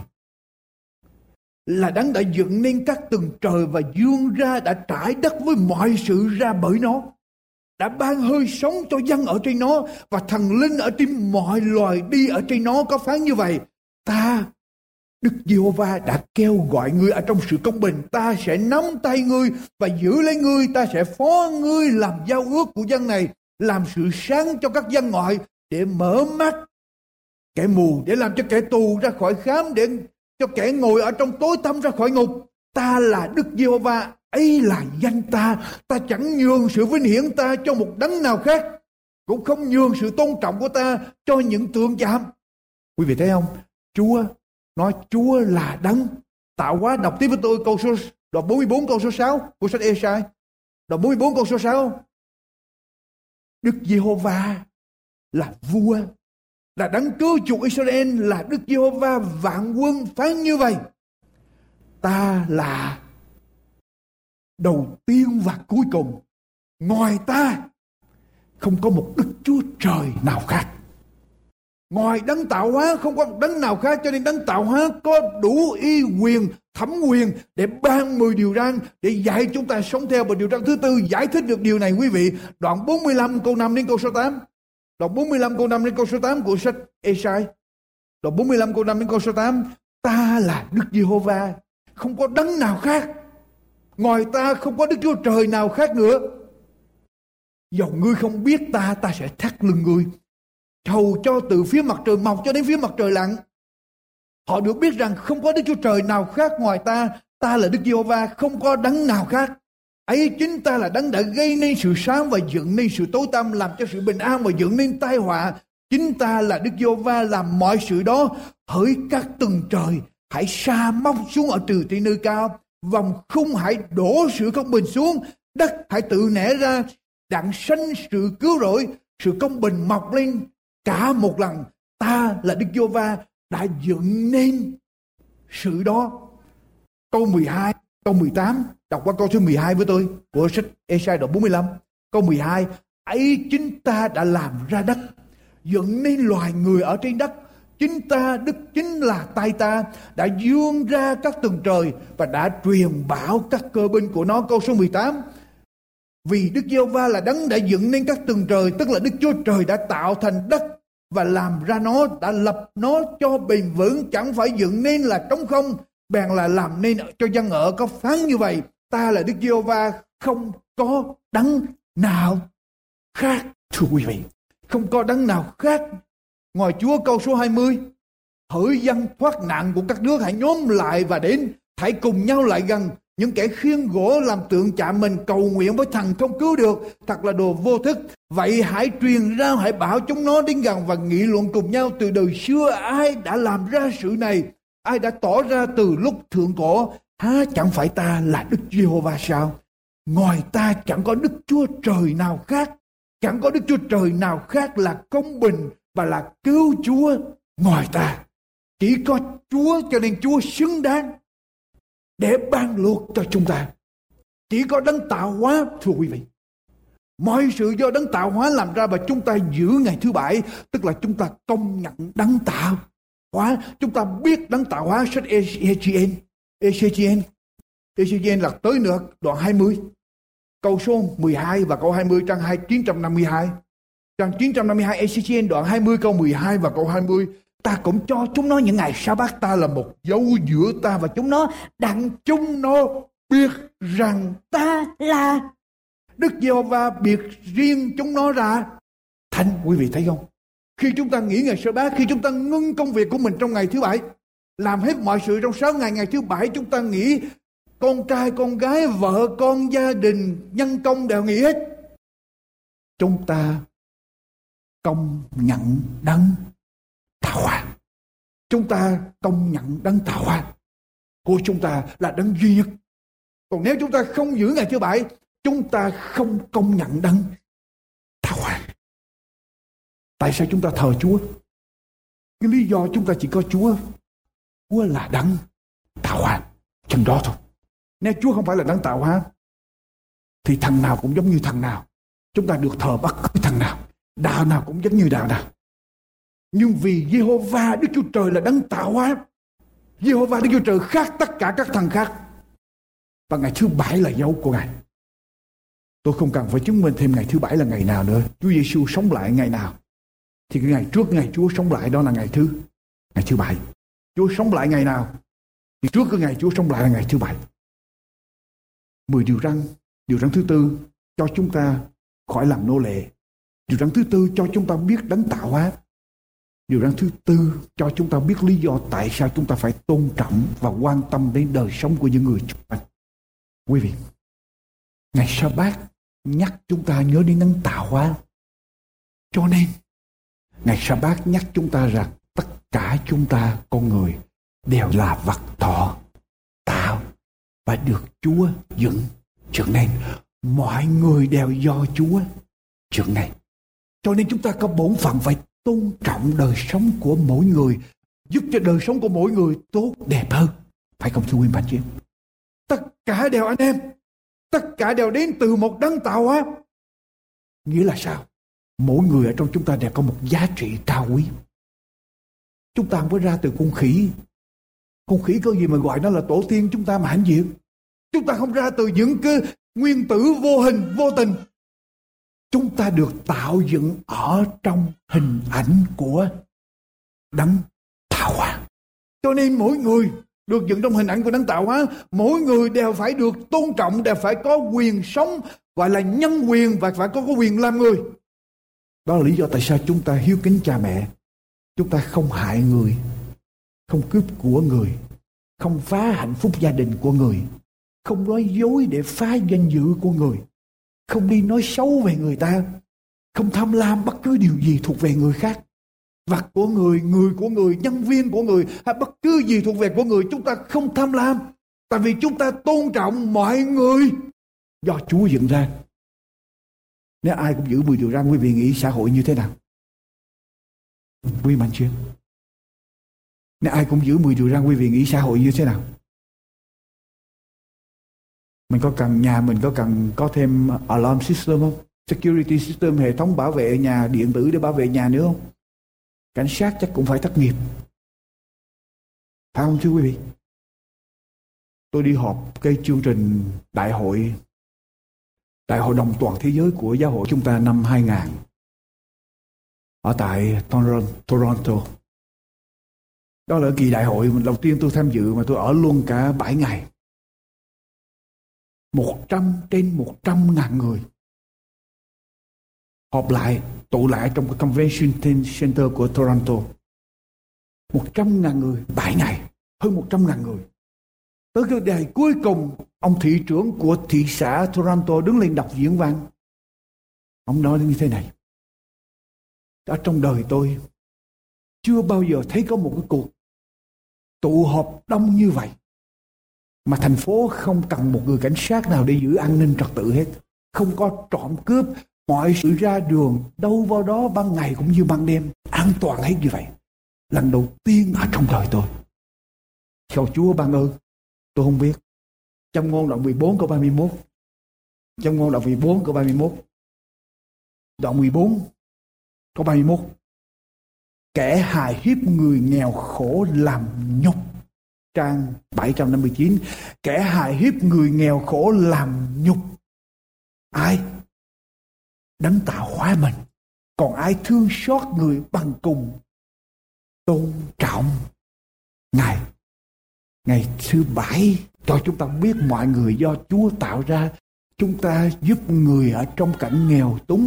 là đấng đã dựng nên các tầng trời và dương ra, đã trải đất với mọi sự ra bởi nó, đã ban hơi sống cho dân ở trên nó, và thần linh ở trên mọi loài đi ở trên nó có phán như vậy: ta, Đức Giê-hô-va đã kêu gọi ngươi ở trong sự công bình, ta sẽ nắm tay ngươi và giữ lấy ngươi, ta sẽ phó ngươi làm giao ước của dân này, làm sự sáng cho các dân ngoại, để mở mắt kẻ mù, để làm cho kẻ tù ra khỏi khám, để cho kẻ ngồi ở trong tối tăm ra khỏi ngục. Ta là Đức Giê-hô-va, ấy là danh ta. Ta chẳng nhường sự vinh hiển ta cho một đấng nào khác, cũng không nhường sự tôn trọng của ta cho những tượng chạm. Quý vị thấy không? Chúa nói Chúa là đấng tạo hóa. Đọc tiếp với tôi câu số đoạn bốn mươi bốn câu số sáu của sách Ê-sai. Đoạn bốn mươi bốn câu số sáu. Đức Giê-hô-va là vua, là đấng cứu chuộc Israel, là Đức Giê-hô-va vạn quân phán như vậy: ta là đầu tiên và cuối cùng, ngoài ta không có một Đức Chúa Trời nào khác. Ngoài đấng tạo hóa không có một đấng nào khác, cho nên đấng tạo hóa có đủ y quyền, thẩm quyền để ban mười điều răn, để dạy chúng ta sống theo. Và điều răn thứ tư giải thích được điều này quý vị. Đoạn bốn mươi lăm câu năm đến câu số tám. Đoạn bốn mươi lăm câu năm đến câu số tám của sách Ê-sai. Đoạn bốn mươi lăm câu năm đến câu số tám. Ta là Đức Giê-hô-va, không có đấng nào khác. Ngoài ta không có Đức Chúa Trời nào khác nữa. Dầu ngươi không biết ta, ta sẽ thắt lưng ngươi, hầu cho từ phía mặt trời mọc cho đến phía mặt trời lặn. Họ được biết rằng không có Đức Chúa Trời nào khác ngoài ta. Ta là Đức Giê-hô-va, không có đấng nào khác. Ấy chính ta là đấng đã gây nên sự sáng và dựng nên sự tối tăm, làm cho sự bình an và dựng nên tai họa. Chính ta là Đức Giê-hô-va làm mọi sự đó. Hỡi các tầng trời, hãy sa móc xuống ở từ trên nơi cao, vòng khung hãy đổ sự công bình xuống, đất hãy tự nẻ ra, đặng sanh sự cứu rỗi, sự công bình mọc lên cả một lần. Ta là Đức Giê-hô-va đã dựng nên sự đó. Câu mười hai, câu mười tám, đọc qua câu số mười hai với tôi của sách Ê-sai đoạn bốn mươi lăm. Câu mười hai: ấy chính ta đã làm ra đất, dựng nên loài người ở trên đất. Chính ta, Đức chính là tay ta, đã dương ra các tầng trời và đã truyền bảo các cơ binh của nó. Câu số mười tám: vì Đức Giê-hô-va là đấng đã dựng nên các tầng trời, tức là Đức Chúa Trời đã tạo thành đất và làm ra nó, đã lập nó cho bền vững, chẳng phải dựng nên là trống không, bèn là làm nên cho dân ở. Có phán như vậy: ta là Đức Giê-hô-va, không có đấng nào khác. Thưa quý vị, không có đấng nào khác ngoài Chúa. Câu số hai mươi: hỡi dân thoát nạn của các nước, hãy nhóm lại và đến, hãy cùng nhau lại gần. Những kẻ khiêng gỗ làm tượng chạm mình, cầu nguyện với thần không cứu được, thật là đồ vô thức. Vậy hãy truyền ra, hãy bảo chúng nó đến gần và nghị luận cùng nhau từ đời xưa ai đã làm ra sự này, ai đã tỏ ra từ lúc thượng cổ. Há chẳng phải ta là Đức Giê-hô-va sao? Ngoài ta chẳng có Đức Chúa Trời nào khác. Chẳng có Đức Chúa Trời nào khác là công bình và là cứu Chúa ngoài ta. Chỉ có Chúa, cho nên Chúa xứng đáng để ban luật cho chúng ta. Chỉ có đấng tạo hóa, thưa quý vị. Mọi sự do đấng tạo hóa làm ra, và chúng ta giữ ngày thứ bảy, tức là chúng ta công nhận đấng tạo hóa. Chúng ta biết đấng tạo hóa. Sách Ê-xê-chiên, Ê-xê-chiên, Ê-xê-chiên là tới nữa, đoạn hai mươi, câu số mười hai và câu hai mươi, trang chín trăm năm mươi hai. Trang chín trăm năm mươi hai, Ê-xê-chiên đoạn hai mươi câu mười hai và câu hai mươi. Ta cũng cho chúng nó những ngày sa bát ta là một dấu giữa ta và chúng nó, đặng chúng nó biết rằng ta là Đức Giê-hô-va, biệt riêng chúng nó ra thánh. Quý vị thấy không? Khi chúng ta nghỉ ngày sa bát, khi chúng ta ngưng công việc của mình trong ngày thứ bảy, làm hết mọi sự trong sáu ngày. Ngày thứ bảy chúng ta nghỉ. Con trai, con gái, vợ, con, gia đình, nhân công đều nghỉ hết. Chúng ta công nhận đấng tạo hóa. Chúng ta công nhận đấng tạo hóa của chúng ta là đấng duy nhất. Còn nếu chúng ta không giữ ngày thứ bảy, chúng ta không công nhận đấng tạo hóa. Tại sao chúng ta thờ Chúa? Cái lý do chúng ta chỉ có Chúa. Chúa là đấng tạo hóa, chừng đó thôi. Nếu Chúa không phải là đấng tạo hóa thì thần nào cũng giống như thần nào. Chúng ta được thờ bất cứ thần nào, đạo nào cũng giống như đạo nào. Nhưng vì Giê-hô-va Đức Chúa Trời là đấng tạo hóa, Giê-hô-va Đức Chúa Trời khác tất cả các thần khác, và ngày thứ bảy là dấu của Ngài. Tôi không cần phải chứng minh thêm ngày thứ bảy là ngày nào nữa. Chúa Giê-xu sống lại ngày nào thì cái ngày trước ngày Chúa sống lại đó là ngày thứ ngày thứ bảy. Chúa sống lại ngày nào thì trước cái ngày Chúa sống lại là ngày thứ bảy. Mười điều răn. Điều răn thứ tư cho chúng ta khỏi làm nô lệ. Điều răn thứ tư cho chúng ta biết đấng tạo hóa. Điều răn thứ tư cho chúng ta biết lý do tại sao chúng ta phải tôn trọng và quan tâm đến đời sống của những người xung quanh. Quý vị, ngày Sa-bát nhắc chúng ta nhớ đến đấng tạo hóa. Cho nên ngày Sa-bát nhắc chúng ta rằng tất cả chúng ta con người đều là vật thọ tạo và được Chúa dựng dựng nên. Mọi người đều do Chúa dựng nên. Cho nên chúng ta có bổn phận phải tôn trọng đời sống của mỗi người, giúp cho đời sống của mỗi người tốt đẹp hơn. Phải không thưa quý bạn chị? Tất cả đều anh em, tất cả đều đến từ một đấng tạo hóa. Nghĩa là sao? Mỗi người ở trong chúng ta đều có một giá trị cao quý. Chúng ta không có ra từ con khỉ. Con khỉ có gì mà gọi nó là tổ tiên chúng ta mà hãnh diện. Chúng ta không ra từ những cái nguyên tử vô hình, vô tình. Chúng ta được tạo dựng ở trong hình ảnh của đấng tạo hóa. Cho nên mỗi người được dựng trong hình ảnh của đấng tạo hóa, mỗi người đều phải được tôn trọng, đều phải có quyền sống, gọi là nhân quyền, và phải có quyền làm người. Đó là lý do tại sao chúng ta hiếu kính cha mẹ. Chúng ta không hại người, không cướp của người, không phá hạnh phúc gia đình của người, không nói dối để phá danh dự của người, không đi nói xấu về người ta, không tham lam bất cứ điều gì thuộc về người khác. Vật của người, người của người, nhân viên của người, hay bất cứ gì thuộc về của người, chúng ta không tham lam. Tại vì chúng ta tôn trọng mọi người do Chúa dựng ra. Nếu ai cũng giữ mười điều răn, quý vị nghĩ xã hội như thế nào? Quý mạnh chưa? Nếu ai cũng giữ mười điều răn, quý vị nghĩ xã hội như thế nào? Mình có cần, nhà mình có cần có thêm alarm system không? Security system, hệ thống bảo vệ nhà, điện tử để bảo vệ nhà nữa không? Cảnh sát chắc cũng phải thất nghiệp. Phải không thưa quý vị? Tôi đi họp cái chương trình đại hội Đại hội đồng toàn thế giới của giáo hội chúng ta năm hai nghìn ở tại Toronto. Đó là kỳ đại hội đầu tiên tôi tham dự mà tôi ở luôn cả bảy ngày. Một trăm trên một trăm ngàn người họp lại, tụ lại trong cái Convention Center của Toronto. Một trăm ngàn người, bảy ngày, hơn một trăm ngàn người. Tới cái ngày cuối cùng, ông thị trưởng của thị xã Toronto đứng lên đọc diễn văn. Ông nói như thế này: ở trong đời tôi chưa bao giờ thấy có một cái cuộc tụ họp đông như vậy mà thành phố không cần một người cảnh sát nào để giữ an ninh trật tự hết, không có trộm cướp, mọi sự ra đường đâu vào đó, ban ngày cũng như ban đêm, an toàn hết như vậy. Lần đầu tiên ở trong đời tôi. Chào Chúa ban ơn. Tôi không biết. Trong ngôn đoạn mười bốn câu ba mươi mốt. Trong ngôn đoạn mười bốn câu ba mươi mốt. Đoạn mười bốn câu ba mươi mốt. Kẻ hài hiếp người nghèo khổ làm nhục. Trang bảy trăm năm mươi chín. Kẻ hài hiếp người nghèo khổ làm nhục. Ai? Đấng tạo hóa mình. Còn ai thương xót người bằng cùng tôn trọng Ngài. Ngày thứ bảy cho chúng ta biết mọi người do Chúa tạo ra. Chúng ta giúp người ở trong cảnh nghèo túng,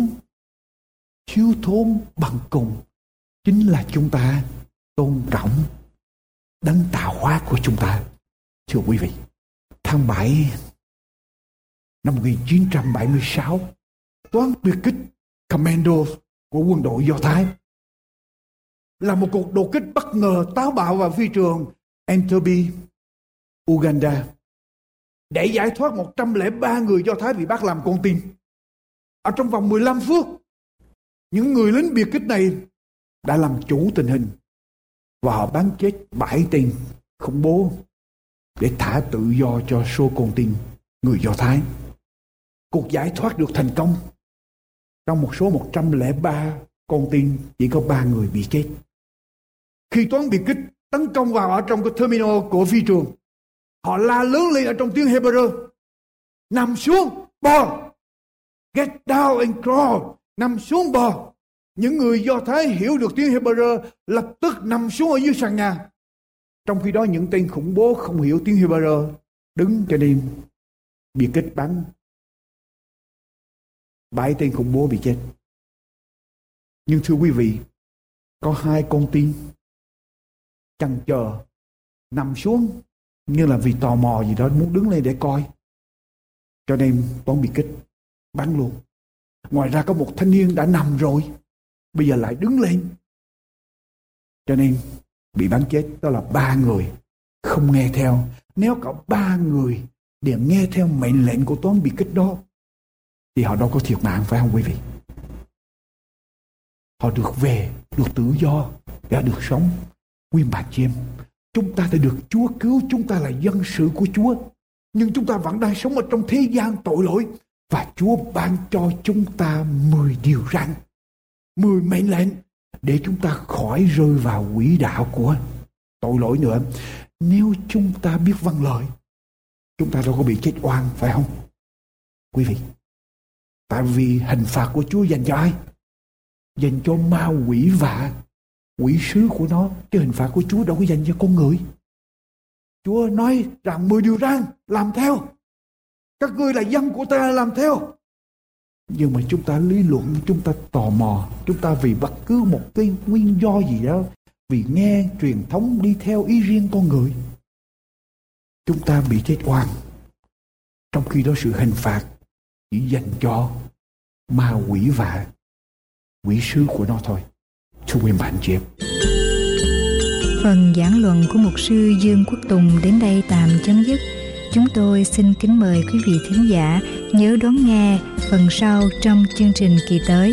thiếu thốn bằng cùng. Chính là chúng ta tôn trọng Đấng tạo hóa của chúng ta. Thưa quý vị, tháng bảy năm một nghìn chín trăm bảy mươi sáu, toán biệt kích Commando của quân đội Do Thái là một cuộc đột kích bất ngờ táo bạo vào phi trường Entebbe, Uganda, để giải thoát một trăm lẻ ba người Do Thái bị bắt làm con tin. Ở trong vòng mười lăm phút, những người lính biệt kích này đã làm chủ tình hình và họ bắn chết bảy tên khủng bố để thả tự do cho số con tin người Do Thái. Cuộc giải thoát được thành công. Trong một số một trăm lẻ ba con tin, chỉ có ba người bị chết. Khi toán biệt kích tấn công vào ở trong cái terminal của phi trường, họ la lớn lên ở trong tiếng Hebrew: nằm xuống, bò, get down and crawl, nằm xuống bò. Những người Do Thái hiểu được tiếng Hebrew lập tức nằm xuống ở dưới sàn nhà. Trong khi đó những tên khủng bố không hiểu tiếng Hebrew đứng cho nên biệt kích bắn. Bảy tên khủng bố bị chết. Nhưng thưa quý vị, có hai con tin chần chờ nằm xuống như là vì tò mò gì đó, muốn đứng lên để coi, cho nên toán biệt kích bắn luôn. Ngoài ra có một thanh niên đã nằm rồi, bây giờ lại đứng lên, cho nên bị bắn chết. Đó là ba người không nghe theo. Nếu cả ba người đều nghe theo mệnh lệnh của toán biệt kích đó thì họ đâu có thiệt mạng, phải không quý vị? Họ được về, được tự do, đã được sống. Nguyên bản chị em, chúng ta đã được Chúa cứu, chúng ta là dân sự của Chúa, nhưng chúng ta vẫn đang sống ở trong thế gian tội lỗi, và Chúa ban cho chúng ta mười điều răn, mười mệnh lệnh để chúng ta khỏi rơi vào quỹ đạo của tội lỗi nữa. Nếu chúng ta biết vâng lời, chúng ta đâu có bị chết oan, phải không quý vị? Tại vì hình phạt của Chúa dành cho ai? Dành cho ma quỷ và quỷ sứ của nó, chứ hình phạt của Chúa đâu có dành cho con người. Chúa nói rằng mười điều răn làm theo, các ngươi là dân của ta làm theo. Nhưng mà chúng ta lý luận, chúng ta tò mò, chúng ta vì bất cứ một cái nguyên do gì đó, vì nghe truyền thống đi theo ý riêng con người, chúng ta bị chết oan. Trong khi đó sự hình phạt chỉ dành cho ma quỷ và quỷ sứ của nó thôi. Thưa quý bạn chị em, phần giảng luận của mục sư Dương Quốc Tùng đến đây tạm chấm dứt. Chúng tôi xin kính mời quý vị thính giả nhớ đón nghe phần sau trong chương trình kỳ tới.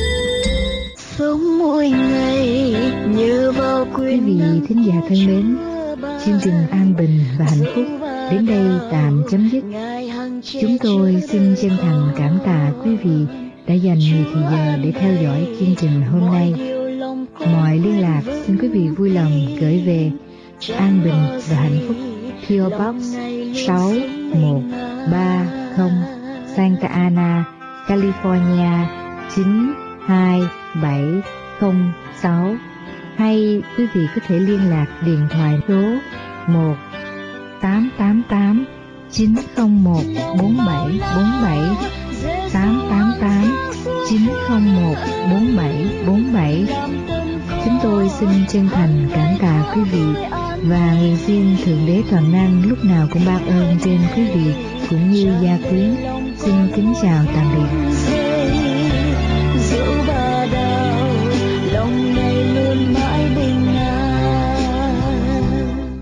Sống mỗi ngày nhớ vào quý vị thính giả thân mến, chương trình An Bình và Hạnh Phúc đến đây tạm chấm dứt. Chúng tôi xin chân thành cảm tạ quý vị đã dành nhiều thời giờ để theo dõi chương trình hôm nay. Mọi liên lạc xin quý vị vui lòng gửi về An Bình và Hạnh Phúc, pê ô Box sáu một ba không, Santa Ana, California chín hai bảy không sáu, hay quý vị có thể liên lạc điện thoại số một tám tám tám chín không một bốn bảy bốn bảy, tám tám tám chín không một bốn bảy bốn bảy. Chúng tôi xin chân thành cảm tạ quý vị và nguyện xin Thượng Đế Toàn Năng lúc nào cũng ban ơn trên quý vị cũng như gia quyến. Xin kính chào tạm biệt.